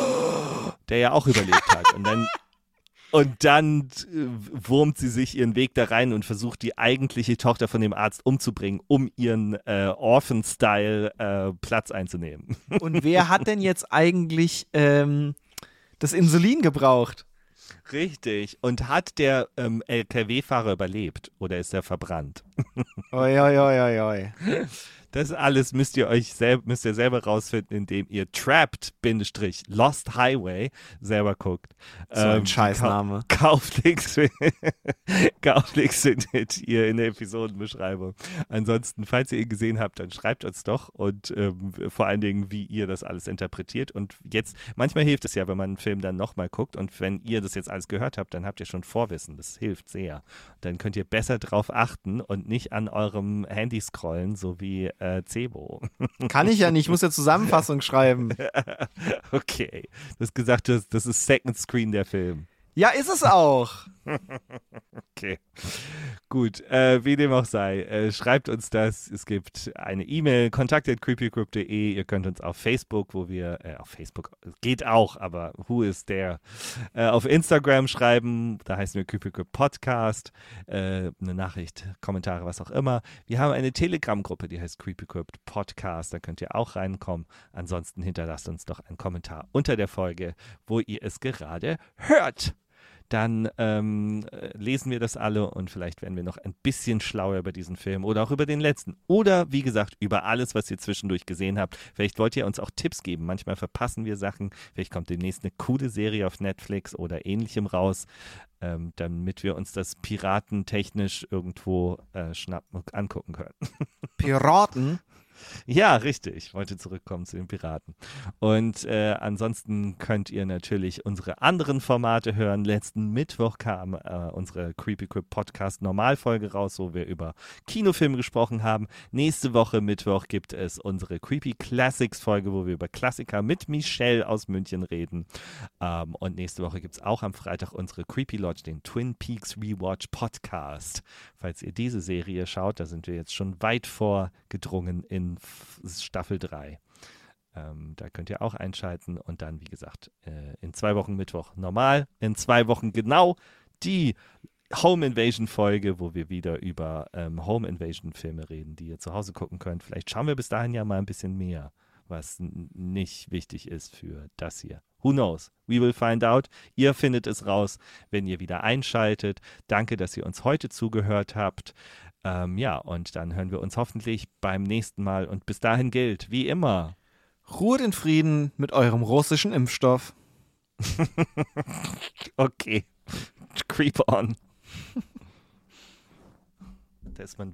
der ja auch überlebt hat. Und dann Und dann äh, wurmt sie sich ihren Weg da rein und versucht, die eigentliche Tochter von dem Arzt umzubringen, um ihren äh, Orphan-Style äh, Platz einzunehmen. Und wer hat denn jetzt eigentlich ähm, das Insulin gebraucht? Richtig. Und hat der ähm, L K W-Fahrer überlebt oder ist er verbrannt? Oi, oi, oi, oi, oi. Das alles müsst ihr euch selb, müsst ihr selber rausfinden, indem ihr Trapped-Lost Highway selber guckt. So ein Scheißname. Ka- Kauflinks, Kauflinks findet ihr in der Episodenbeschreibung. Ansonsten, falls ihr ihn gesehen habt, dann schreibt uns doch und ähm, vor allen Dingen, wie ihr das alles interpretiert. Und jetzt, manchmal hilft es ja, wenn man einen Film dann nochmal guckt und wenn ihr das jetzt alles gehört habt, dann habt ihr schon Vorwissen. Das hilft sehr. Dann könnt ihr besser drauf achten und nicht an eurem Handy scrollen, so wie äh, Cebo. Kann ich ja nicht, ich muss ja Zusammenfassung schreiben. Okay. Du hast gesagt, das, das ist Second Screen der Film. Ja, ist es auch. Okay. Gut, äh, wie dem auch sei, äh, schreibt uns das. Es gibt eine E-Mail, kontakt at creepycrypt punkt de. Ihr könnt uns auf Facebook, wo wir, äh, auf Facebook, geht auch, aber who is there? Äh, auf Instagram schreiben, da heißen wir Creepycrypt Podcast, äh, eine Nachricht, Kommentare, was auch immer. Wir haben eine Telegram-Gruppe, die heißt Creepycrypt Podcast, da könnt ihr auch reinkommen. Ansonsten hinterlasst uns doch einen Kommentar unter der Folge, wo ihr es gerade hört. Dann ähm, lesen wir das alle und vielleicht werden wir noch ein bisschen schlauer über diesen Film oder auch über den letzten. Oder, wie gesagt, über alles, was ihr zwischendurch gesehen habt. Vielleicht wollt ihr uns auch Tipps geben. Manchmal verpassen wir Sachen. Vielleicht kommt demnächst eine coole Serie auf Netflix oder ähnlichem raus, ähm, damit wir uns das piratentechnisch irgendwo äh, schnappen und angucken können. Piraten? Ja, richtig. Ich wollte zurückkommen zu den Piraten. Und äh, ansonsten könnt ihr natürlich unsere anderen Formate hören. Letzten Mittwoch kam äh, unsere Creepycrypt Podcast Normalfolge raus, wo wir über Kinofilme gesprochen haben. Nächste Woche Mittwoch gibt es unsere Creepy Classics Folge, wo wir über Klassiker mit Michelle aus München reden. Ähm, und nächste Woche gibt es auch am Freitag unsere Creepy Lodge, den Twin Peaks Rewatch Podcast. Falls ihr diese Serie schaut, da sind wir jetzt schon weit vorgedrungen in Staffel drei. Ähm, da könnt ihr auch einschalten und dann, wie gesagt, äh, in zwei Wochen Mittwoch normal, in zwei Wochen genau die Home Invasion Folge, wo wir wieder über ähm, Home Invasion Filme reden, die ihr zu Hause gucken könnt. Vielleicht schauen wir bis dahin ja mal ein bisschen mehr, was n- nicht wichtig ist für das hier. Who knows? We will find out. Ihr findet es raus, wenn ihr wieder einschaltet. Danke, dass ihr uns heute zugehört habt. Ähm, ja, und dann hören wir uns hoffentlich beim nächsten Mal. Und bis dahin gilt, wie immer, Ruhet in Frieden mit eurem russischen Impfstoff. okay, creep on. Da ist man